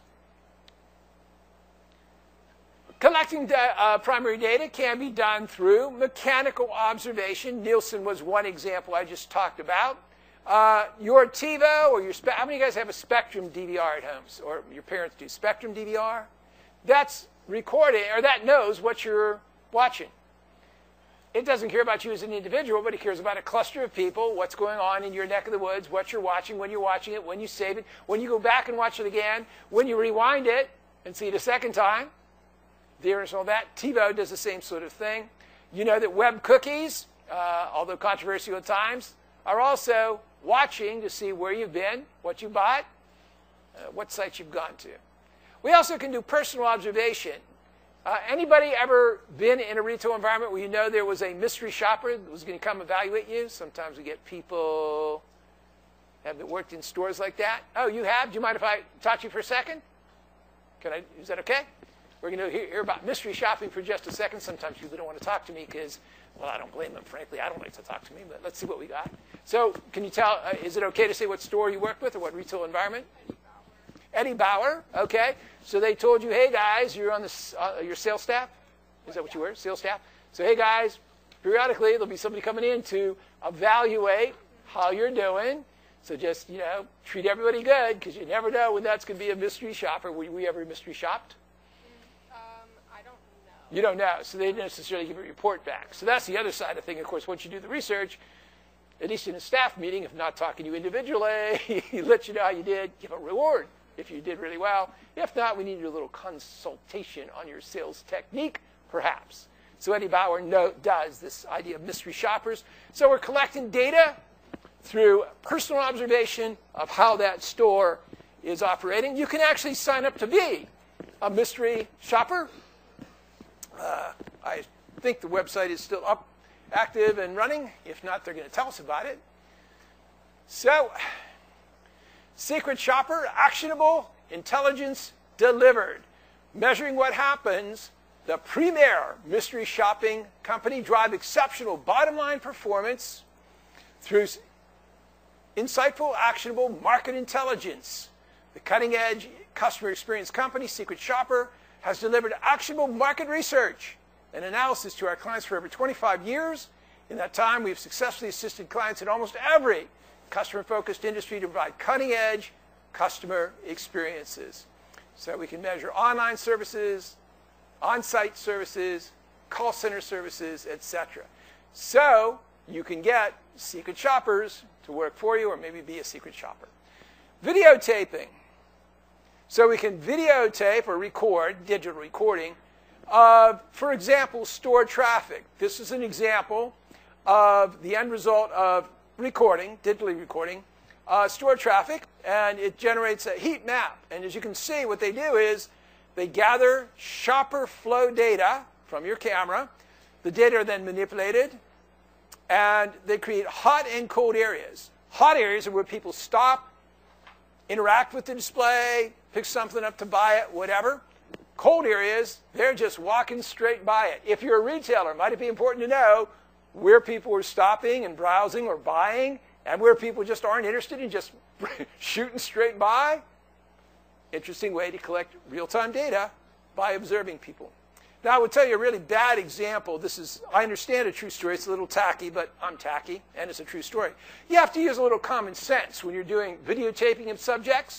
Collecting da- uh, primary data can be done through mechanical observation. Nielsen was one example I just talked about. Uh, your TiVo or your, spe- how many of you guys have a Spectrum D V R at home? Or your parents do Spectrum D V R? That's recording, or that knows what you're watching. It doesn't care about you as an individual, but it cares about a cluster of people, what's going on in your neck of the woods, what you're watching, when you're watching it, when you save it, when you go back and watch it again, when you rewind it and see it a second time. There's all that. TiVo does the same sort of thing. You know that web cookies, uh, although controversial at times, are also watching to see where you've been, what you bought, uh, what sites you've gone to. We also can do personal observation. Uh, anybody ever been in a retail environment where you know there was a mystery shopper that was going to come evaluate you? Sometimes we get people have worked in stores like that. Oh, you have? Do you mind if I talk to you for a second? Can I? Is that okay? We're going to hear, hear about mystery shopping for just a second. Sometimes people don't want to talk to me because, well, I don't blame them, frankly. I don't like to talk to me, but let's see what we got. So can you tell, uh, is it okay to say what store you worked with or what retail environment? Eddie Bauer, okay. So they told you, hey, guys, you're on the, uh, your sales staff? Is that what you were, sales staff? So, hey, guys, periodically there'll be somebody coming in to evaluate how you're doing. So just, you know, treat everybody good because you never know when that's going to be a mystery shopper. Were we ever mystery shopped? Um, I don't know. You don't know. So they didn't necessarily give a report back. So that's the other side of the thing. Of course, once you do the research, at least in a staff meeting, if not talking to you individually, he lets you know how you did, give a reward if you did really well. If not, we need a little consultation on your sales technique, perhaps. So Eddie Bauer no, does this idea of mystery shoppers. So we're collecting data through personal observation of how that store is operating. You can actually sign up to be a mystery shopper. Uh, I think the website is still up, active and running. If not, they're going to tell us about it. So, Secret Shopper, actionable intelligence delivered. Measuring what happens, the premier mystery shopping company drive exceptional bottom line performance through insightful, actionable market intelligence. The cutting edge customer experience company, Secret Shopper, has delivered actionable market research and analysis to our clients for over twenty-five years. In that time, we've successfully assisted clients in almost every customer-focused industry to provide cutting-edge customer experiences. So we can measure online services, on-site services, call center services, et cetera. So you can get secret shoppers to work for you or maybe be a secret shopper. Videotaping. So we can videotape or record, digital recording, of, for example, store traffic. This is an example of the end result of recording, digitally recording, uh, store traffic, and it generates a heat map. And as you can see, what they do is they gather shopper flow data from your camera. The data are then manipulated, and they create hot and cold areas. Hot areas are where people stop, interact with the display, pick something up to buy it, whatever. Cold areas, they're just walking straight by it. If you're a retailer, it might be important to know where people are stopping and browsing or buying, and where people just aren't interested in just shooting straight by. Interesting way to collect real-time data by observing people. Now, I will tell you a really bad example. This is, I understand, a true story. It's a little tacky, but I'm tacky, and it's a true story. You have to use a little common sense when you're doing videotaping of subjects.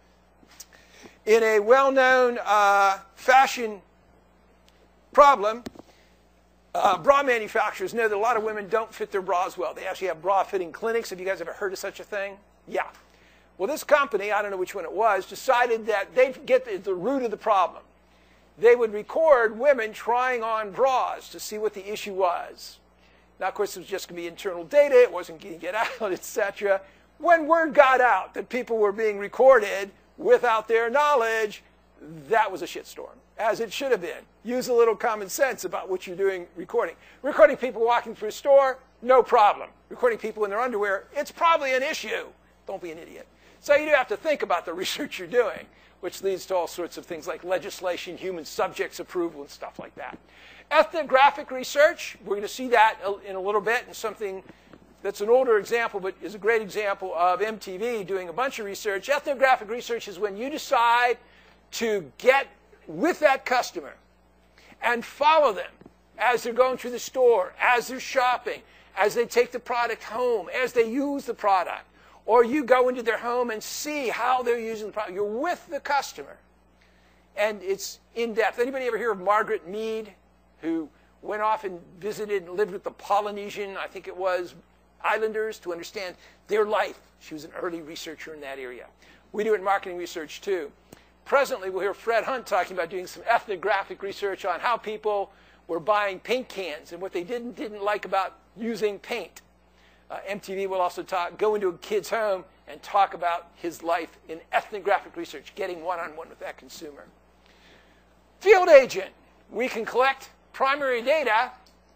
In a well-known uh, fashion problem, uh, bra manufacturers know that a lot of women don't fit their bras well. They actually have bra-fitting clinics. Have you guys ever heard of such a thing? Yeah. Well, this company, I don't know which one it was, decided that they'd get the, the root of the problem. They would record women trying on bras to see what the issue was. Now, of course, it was just going to be internal data. It wasn't going to get out, et cetera. When word got out that people were being recorded without their knowledge, that was a shitstorm, as it should have been. Use a little common sense about what you're doing recording. Recording people walking through a store, no problem. Recording people in their underwear, it's probably an issue. Don't be an idiot. So you do have to think about the research you're doing, which leads to all sorts of things like legislation, human subjects approval, and stuff like that. Ethnographic research, we're going to see that in a little bit, and something that's an older example, but is a great example of M T V doing a bunch of research. Ethnographic research is when you decide to get with that customer and follow them as they're going through the store, as they're shopping, as they take the product home, as they use the product. Or you go into their home and see how they're using the product. You're with the customer. And it's in-depth. Anybody ever hear of Margaret Mead, who went off and visited and lived with the Polynesian, I think it was, islanders to understand their life? She was an early researcher in that area. We do it in marketing research, too. Presently, we'll hear Fred Hunt talking about doing some ethnographic research on how people were buying paint cans and what they did and didn't like about using paint. Uh, M T V will also talk, go into a kid's home and talk about his life in ethnographic research, getting one-on-one with that consumer. Field agent. We can collect primary data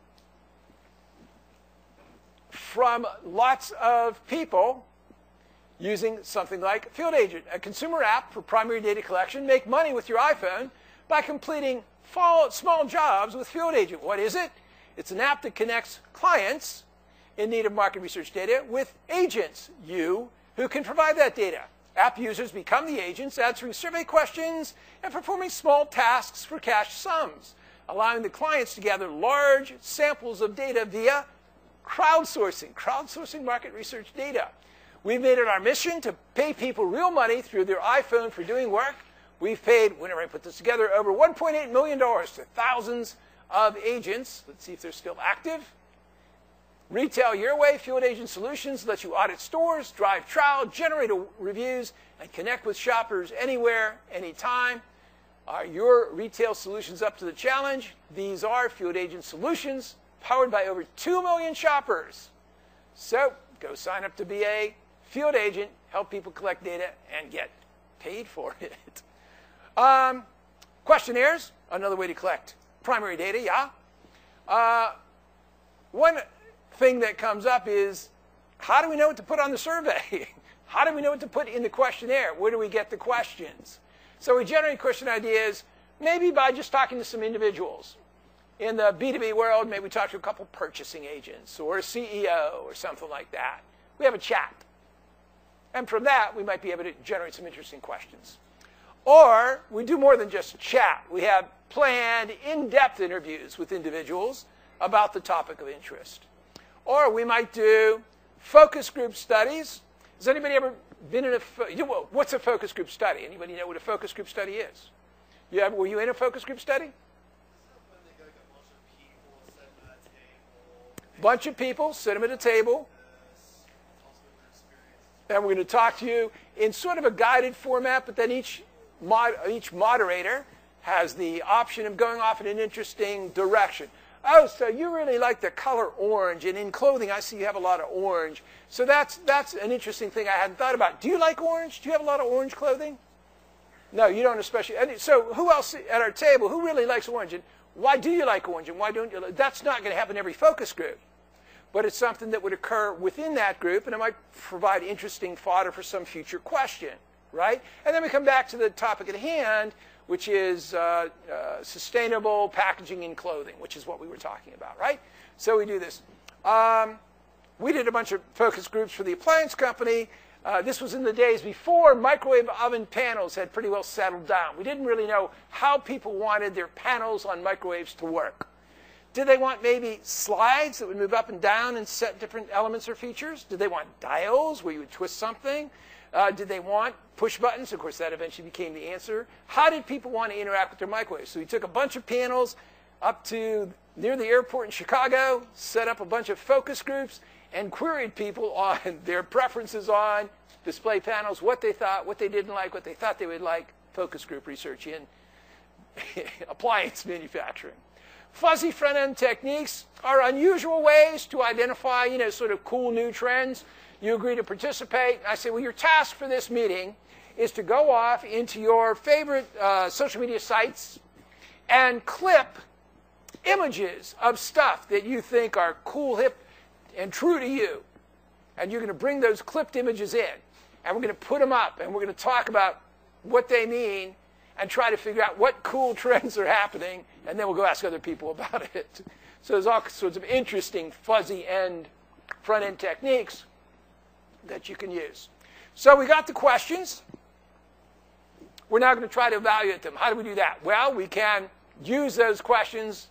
from lots of people using something like Field Agent, a consumer app for primary data collection. Make money with your iPhone by completing small jobs with Field Agent. What is it? It's an app that connects clients in need of market research data with agents, you, who can provide that data. App users become the agents, answering survey questions and performing small tasks for cash sums, allowing the clients to gather large samples of data via crowdsourcing, crowdsourcing market research data. We've made it our mission to pay people real money through their iPhone for doing work. We've paid, whenever I put this together, over one point eight million dollars to thousands of agents. Let's see if they're still active. Retail Your Way, Field Agent Solutions lets you audit stores, drive trial, generate reviews, and connect with shoppers anywhere, anytime. Are your retail solutions up to the challenge? These are Field Agent Solutions, powered by over two million shoppers. So go sign up to be a field agent, help people collect data, and get paid for it. Um, questionnaires, another way to collect primary data, yeah. Uh, one thing that comes up is, how do we know what to put on the survey? How do we know what to put in the questionnaire? Where do we get the questions? So we generate question ideas maybe by just talking to some individuals. In the B two B world, maybe we talk to a couple purchasing agents or a C E O or something like that. We have a chat. And from that, we might be able to generate some interesting questions. Or we do more than just chat. We have planned, in-depth interviews with individuals about the topic of interest. Or we might do focus group studies. Has anybody ever been in a, you know, what's a focus group study? Anybody know what a focus group study is? You ever, were you in a focus group study? Bunch of people, sit them at a table, and we're going to talk to you in sort of a guided format, but then each, mod, each moderator has the option of going off in an interesting direction. Oh, so you really like the color orange, and in clothing I see you have a lot of orange. So that's, that's an interesting thing I hadn't thought about. Do you like orange? Do you have a lot of orange clothing? No, you don't especially. And so who else at our table, who really likes orange? And why do you like orange, and why don't you like? That's not going to happen in every focus group. But it's something that would occur within that group, and it might provide interesting fodder for some future question, right? And then we come back to the topic at hand, which is uh, uh, sustainable packaging in clothing, which is what we were talking about, right? So we do this. Um, we did a bunch of focus groups for the appliance company. Uh, this was in the days before microwave oven panels had pretty well settled down. We didn't really know how people wanted their panels on microwaves to work. Did they want maybe slides that would move up and down and set different elements or features? Did they want dials where you would twist something? Uh, did they want push buttons? Of course, that eventually became the answer. How did people want to interact with their microwaves? So we took a bunch of panels up to near the airport in Chicago, set up a bunch of focus groups, and queried people on their preferences on display panels, what they thought, what they didn't like, what they thought they would like, focus group research in appliance manufacturing. Fuzzy front-end techniques are unusual ways to identify, you know, sort of cool new trends. You agree to participate. I say, well, your task for this meeting is to go off into your favorite uh, social media sites and clip images of stuff that you think are cool, hip, and true to you. And you're going to bring those clipped images in, and we're going to put them up, and we're going to talk about what they mean and try to figure out what cool trends are happening, and then we'll go ask other people about it. So there's all sorts of interesting fuzzy end, front-end techniques that you can use. So we got the questions. We're now going to try to evaluate them. How do we do that? Well, we can use those questions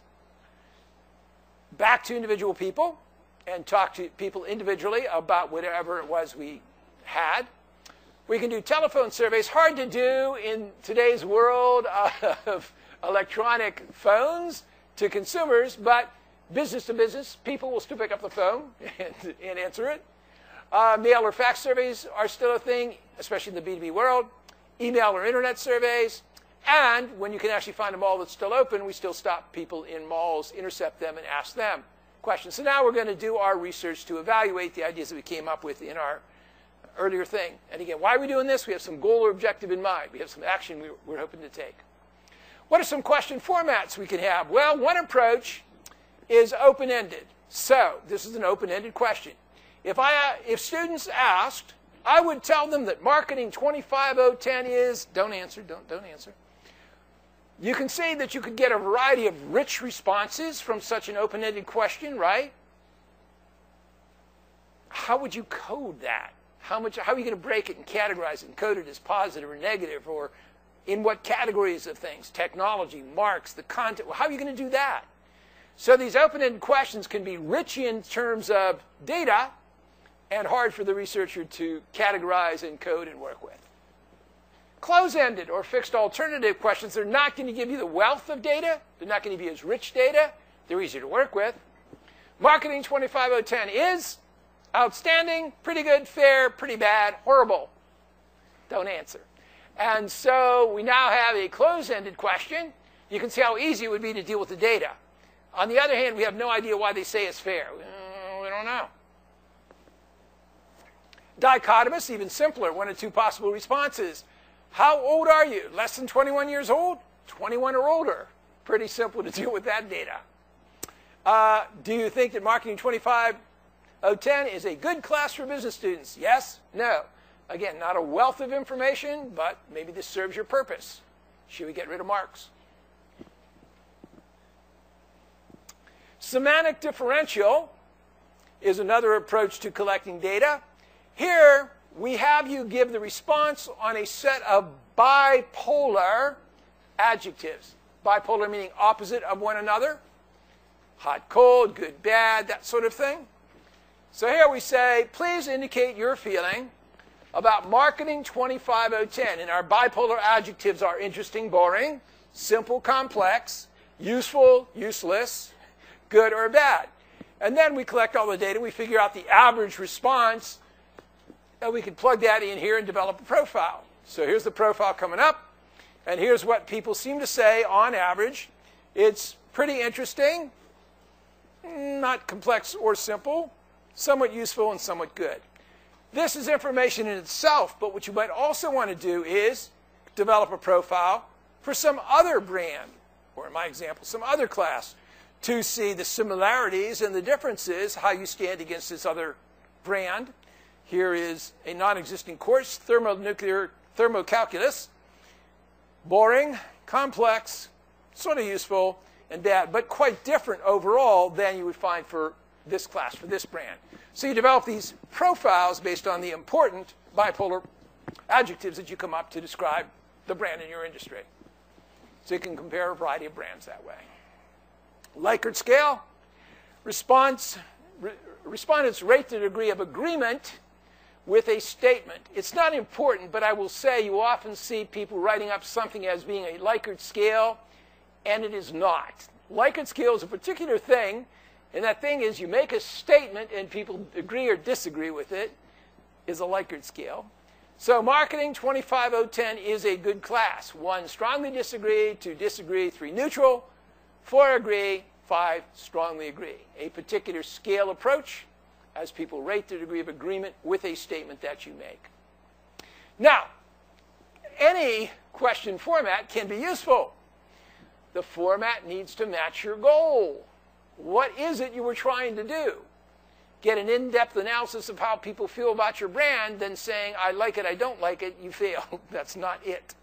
back to individual people and talk to people individually about whatever it was we had. We can do telephone surveys. Hard to do in today's world of electronic phones to consumers, but business to business, people will still pick up the phone and, and answer it. Uh, mail or fax surveys are still a thing, especially in the B two B world. Email or internet surveys. And when you can actually find a mall that's still open, we still stop people in malls, intercept them, and ask them questions. So now we're going to do our research to evaluate the ideas that we came up with in our earlier thing. And again, why are we doing this? We have some goal or objective in mind. We have some action we, we're hoping to take. What are some question formats we can have? Well, one approach is open-ended. So this is an open-ended question. If, I, if students asked, I would tell them that Marketing twenty-five oh ten is, don't answer, don't, don't answer. You can see that you could get a variety of rich responses from such an open-ended question, right? How would you code that? How much? How are you going to break it and categorize it and code it as positive or negative, or in what categories of things? Technology, marks, the content. Well, how are you going to do that? So these open-ended questions can be rich in terms of data and hard for the researcher to categorize and code and work with. Close-ended or fixed alternative questions, they're not going to give you the wealth of data. They're not going to be as rich data. They're easier to work with. Marketing twenty-five oh ten is outstanding, pretty good, fair, pretty bad, horrible. Don't answer. And so we now have a close-ended question. You can see how easy it would be to deal with the data. On the other hand, we have no idea why they say it's fair. We don't know. Dichotomous, even simpler, one or two possible responses. How old are you? Less than twenty-one years old? twenty-one or older. Pretty simple to deal with that data. Uh, do you think that Marketing twenty-five oh ten is a good class for business students? Yes? No? Again, not a wealth of information, but maybe this serves your purpose. Should we get rid of marks? Semantic differential is another approach to collecting data. Here, we have you give the response on a set of bipolar adjectives. Bipolar meaning opposite of one another. Hot, cold, good, bad, that sort of thing. So here we say, please indicate your feeling about Marketing twenty-five oh ten. And our bipolar adjectives are interesting, boring, simple, complex, useful, useless, good, or bad. And then we collect all the data. We figure out the average response. And we can plug that in here and develop a profile. So here's the profile coming up. And here's what people seem to say on average. It's pretty interesting, not complex or simple, somewhat useful and somewhat good. This is information in itself, but what you might also want to do is develop a profile for some other brand, or in my example, some other class, to see the similarities and the differences, how you stand against this other brand. Here is a non-existing course, thermonuclear thermocalculus. Boring, complex, sort of useful, and bad, but quite different overall than you would find for this class, for this brand. So you develop these profiles based on the important bipolar adjectives that you come up to describe the brand in your industry. So you can compare a variety of brands that way. Likert scale, response, re, respondents rate the degree of agreement with a statement. It's not important, but I will say you often see people writing up something as being a Likert scale, and it is not. Likert scale is a particular thing, and that thing is you make a statement and people agree or disagree with it, is a Likert scale. So Marketing twenty-five oh ten is a good class. One, strongly disagree. Two, disagree. Three, neutral. Four, agree. Five, strongly agree. A particular scale approach as people rate the degree of agreement with a statement that you make. Now, any question format can be useful. The format needs to match your goal. What is it you were trying to do? Get an in-depth analysis of how people feel about your brand, then saying, I like it, I don't like it, you fail. That's not it.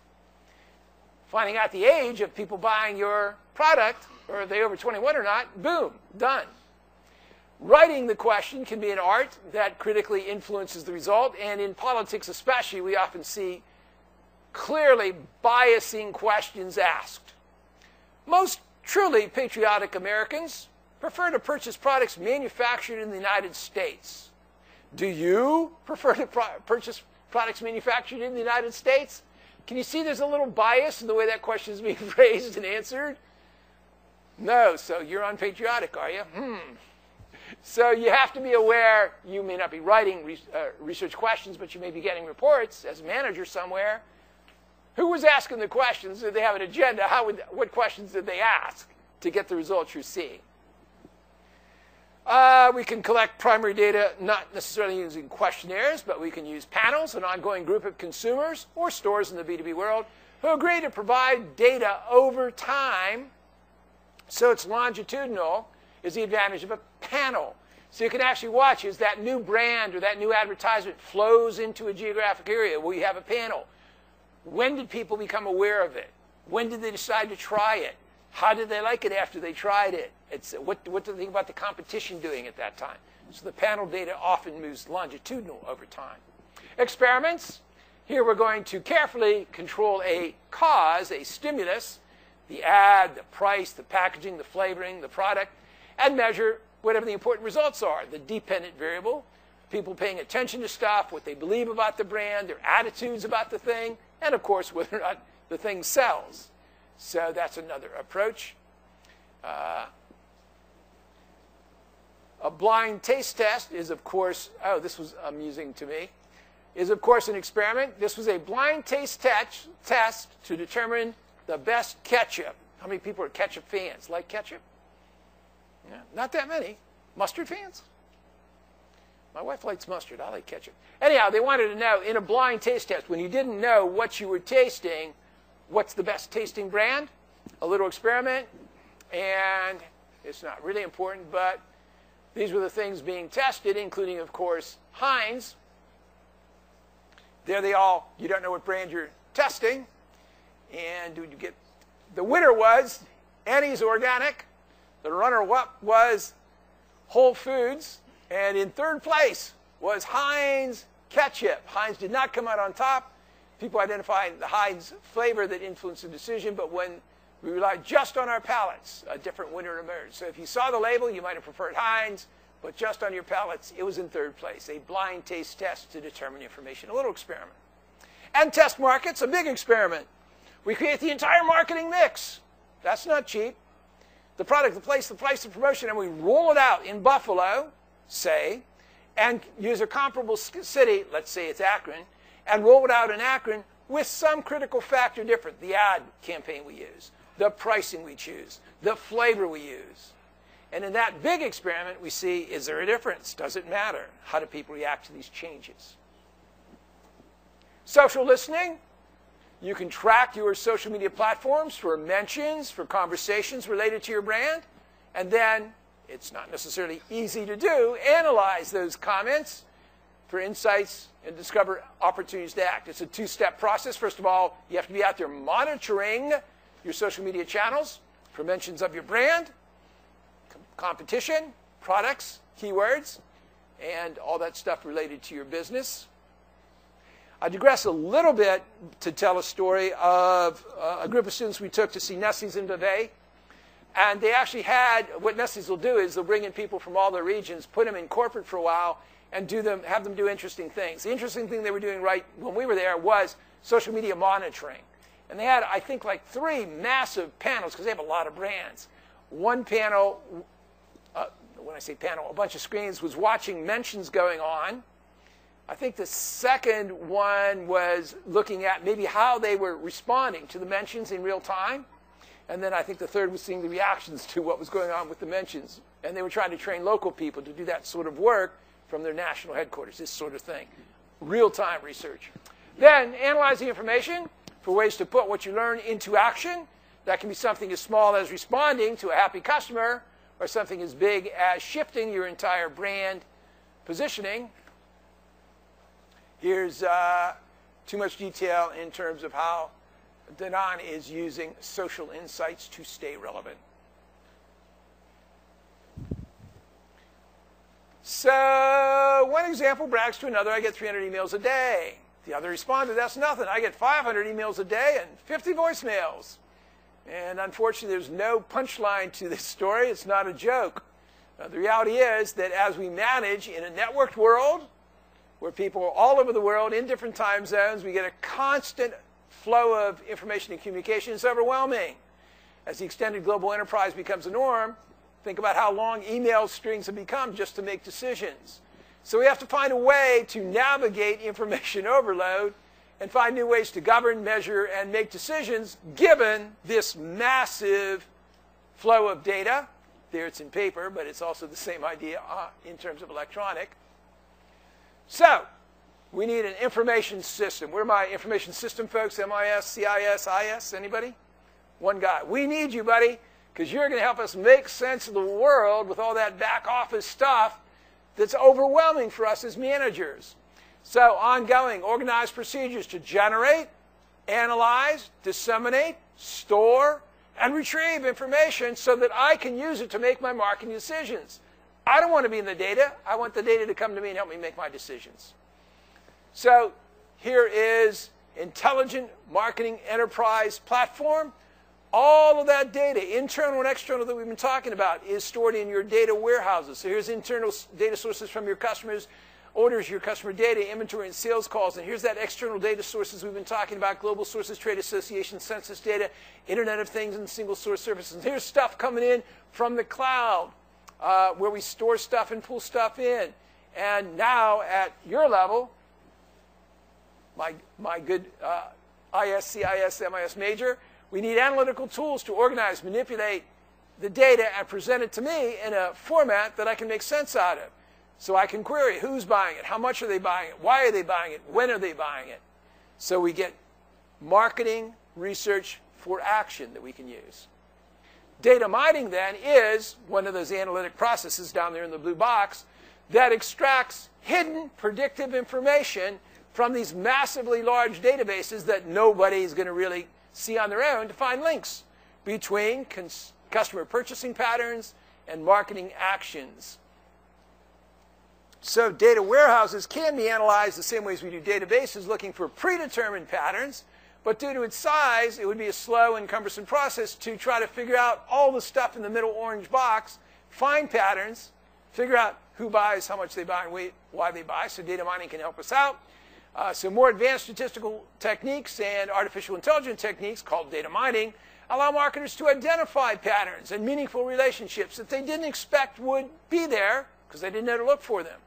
Finding out the age of people buying your product, or are they over twenty-one or not, boom, done. Writing the question can be an art that critically influences the result, and in politics especially, we often see clearly biasing questions asked. Most truly patriotic Americans prefer to purchase products manufactured in the United States. Do you prefer to pro- purchase products manufactured in the United States? Can you see there's a little bias in the way that question is being phrased and answered? No, so you're unpatriotic, are you? Hmm. So you have to be aware you may not be writing re- uh, research questions, but you may be getting reports as a manager somewhere. Who was asking the questions? Did they have an agenda? How would, what questions did they ask to get the results you're seeing? Uh, we can collect primary data, not necessarily using questionnaires, but we can use panels, an ongoing group of consumers or stores in the B two B world who agree to provide data over time. So it's longitudinal is the advantage of a panel. So you can actually watch as that new brand or that new advertisement flows into a geographic area where you have a panel. When did people become aware of it? When did they decide to try it? How did they like it after they tried it? It's, what, what do they think about the competition doing at that time? So the panel data often moves longitudinal over time. Experiments. Here we're going to carefully control a cause, a stimulus, the ad, the price, the packaging, the flavoring, the product, and measure whatever the important results are. The dependent variable, people paying attention to stuff, what they believe about the brand, their attitudes about the thing, and of course whether or not the thing sells. So that's another approach. Uh, a blind taste test is, of course, oh, this was amusing to me, is, of course, an experiment. This was a blind taste te- test to determine the best ketchup. How many people are ketchup fans? Like ketchup? Yeah, not that many. Mustard fans? My wife likes mustard. I like ketchup. Anyhow, they wanted to know, in a blind taste test, when you didn't know what you were tasting, what's the best tasting brand? A little experiment, and it's not really important, but these were the things being tested, including, of course, Heinz. There they all, you don't know what brand you're testing. And you get, the winner was Annie's Organic. The runner-up was Whole Foods. And in third place was Heinz ketchup. Heinz did not come out on top. People identified the Heinz flavor that influenced the decision, but when we relied just on our palates, a different winner emerged. So if you saw the label, you might have preferred Heinz, but just on your palates, it was in third place. A blind taste test to determine information, a little experiment. And test markets, a big experiment. We create the entire marketing mix. That's not cheap. The product, the place, the price, the promotion, and we roll it out in Buffalo, say, and use a comparable city, let's say it's Akron, and roll it out in Akron with some critical factor different. The ad campaign we use, the pricing we choose, the flavor we use. And in that big experiment, we see, is there a difference? Does it matter? How do people react to these changes? Social listening. You can track your social media platforms for mentions, for conversations related to your brand. And then, it's not necessarily easy to do, analyze those comments for insights and discover opportunities to act. It's a two-step process. First of all, you have to be out there monitoring your social media channels for mentions of your brand, competition, products, keywords, and all that stuff related to your business. I digress a little bit to tell a story of uh, a group of students we took to see Nestle's in Vevey. And they actually had, what Nestle's will do is they'll bring in people from all their regions, put them in corporate for a while, and do them, have them do interesting things. The interesting thing they were doing right when we were there was social media monitoring. And they had, I think, like three massive panels, because they have a lot of brands. One panel, uh, when I say panel, a bunch of screens, was watching mentions going on. I think the second one was looking at maybe how they were responding to the mentions in real time. And then I think the third was seeing the reactions to what was going on with the mentions. And they were trying to train local people to do that sort of work from their national headquarters, this sort of thing. Real-time research. Then analyze the information for ways to put what you learn into action. That can be something as small as responding to a happy customer, or something as big as shifting your entire brand positioning. Here's uh, too much detail in terms of how Danone is using social insights to stay relevant. So one example brags to another, I get three hundred emails a day. The other responded, that's nothing. I get five hundred emails a day and fifty voicemails. And unfortunately, there's no punchline to this story. It's not a joke. Uh, the reality is that as we manage in a networked world, where people are all over the world in different time zones, we get a constant flow of information and communication. It's overwhelming. As the extended global enterprise becomes a norm, think about how long email strings have become just to make decisions. So we have to find a way to navigate information overload and find new ways to govern, measure, and make decisions given this massive flow of data. There it's in paper, but it's also the same idea uh, in terms of electronic. So we need an information system. Where are my information system folks? M I S, C I S, I S? Anybody? One guy. We need you, buddy, because you're going to help us make sense of the world with all that back office stuff that's overwhelming for us as managers. So ongoing, organized procedures to generate, analyze, disseminate, store, and retrieve information so that I can use it to make my marketing decisions. I don't want to be in the data. I want the data to come to me and help me make my decisions. So here is Intelligent Marketing Enterprise Platform. All of that data, internal and external, that we've been talking about, is stored in your data warehouses. So here's internal data sources from your customers, orders, your customer data, inventory, and sales calls. And here's that external data sources we've been talking about, global sources, trade association, census data, Internet of Things, and single source services. And here's stuff coming in from the cloud, uh, where we store stuff and pull stuff in. And now at your level, my, my good uh, I S, C I S, M I S major, we need analytical tools to organize, manipulate the data, and present it to me in a format that I can make sense out of. So I can query who's buying it, how much are they buying it, why are they buying it, when are they buying it. So we get marketing research for action that we can use. Data mining then is one of those analytic processes down there in the blue box that extracts hidden predictive information from these massively large databases that nobody is going to really see on their own to find links between cons- customer purchasing patterns and marketing actions. So data warehouses can be analyzed the same way as we do databases, looking for predetermined patterns. But due to its size, it would be a slow and cumbersome process to try to figure out all the stuff in the middle orange box, find patterns, figure out who buys, how much they buy, and why they buy. So data mining can help us out. Uh, so more advanced statistical techniques and artificial intelligence techniques called data mining allow marketers to identify patterns and meaningful relationships that they didn't expect would be there because they didn't know to look for them.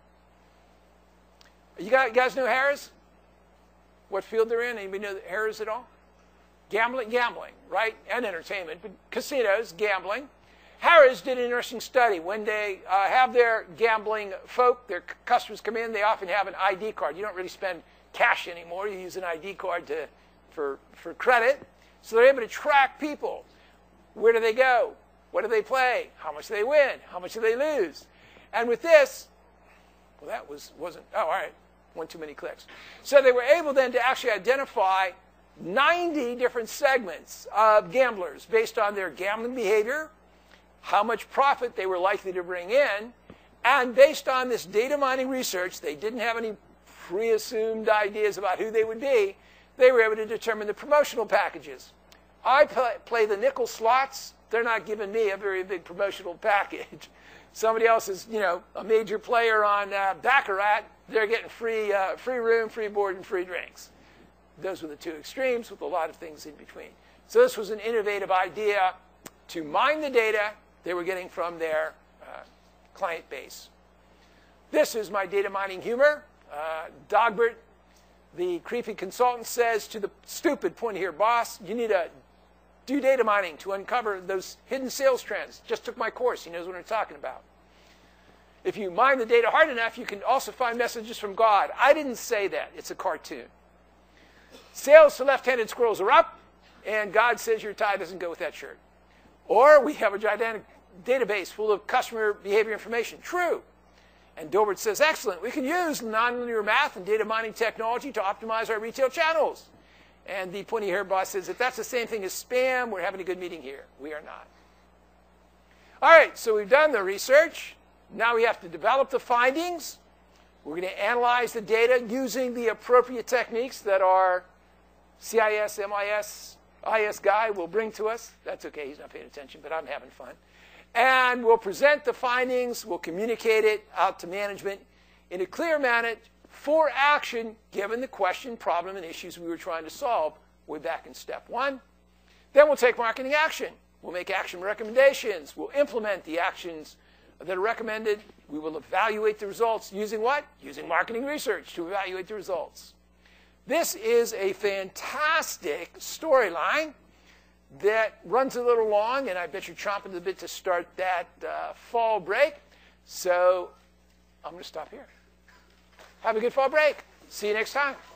You guys know Harrah's? What field they're in? Anybody know Harrah's at all? Gambling, gambling, right? And entertainment, but casinos, gambling. Harrah's did an interesting study. When they uh, have their gambling folk, their customers come in, they often have an I D card. You don't really spend cash anymore. You use an I D card to, for, for credit. So they're able to track people. Where do they go? What do they play? How much do they win? How much do they lose? And with this, well, that was, wasn't, oh, all right, one too many clicks. So they were able then to actually identify ninety different segments of gamblers based on their gambling behavior, how much profit they were likely to bring in, and based on this data mining research, they didn't have any pre-assumed ideas about who they would be. They were able to determine the promotional packages. I play, play the nickel slots. They're not giving me a very big promotional package. Somebody else is, you know, a major player on uh, Baccarat. They're getting free, uh, free room, free board, and free drinks. Those were the two extremes with a lot of things in between. So this was an innovative idea to mine the data they were getting from their uh, client base. This is my data mining humor. Uh, Dogbert, the creepy consultant, says to the stupid pointy-eared boss, you need to do data mining to uncover those hidden sales trends. Just took my course. He knows what I'm talking about. If you mine the data hard enough, you can also find messages from God. I didn't say that. It's a cartoon. Sales to left-handed squirrels are up, and God says your tie doesn't go with that shirt. Or we have a gigantic database full of customer behavior information. True. And Dilbert says, excellent. We can use nonlinear math and data mining technology to optimize our retail channels. And the pointy-haired boss says, if that's the same thing as spam, we're having a good meeting here. We are not. All right, so we've done the research. Now we have to develop the findings. We're going to analyze the data using the appropriate techniques that our C I S, M I S, I S guy will bring to us. That's okay, he's not paying attention, but I'm having fun. And we'll present the findings, we'll communicate it out to management in a clear manner for action given the question, problem, and issues we were trying to solve way back in step one. Then we'll take marketing action. We'll make action recommendations. We'll implement the actions that are recommended. We will evaluate the results using what? Using marketing research to evaluate the results. This is a fantastic storyline that runs a little long, and I bet you're chomping at the bit to start that uh, fall break. So I'm going to stop here. Have a good fall break. See you next time.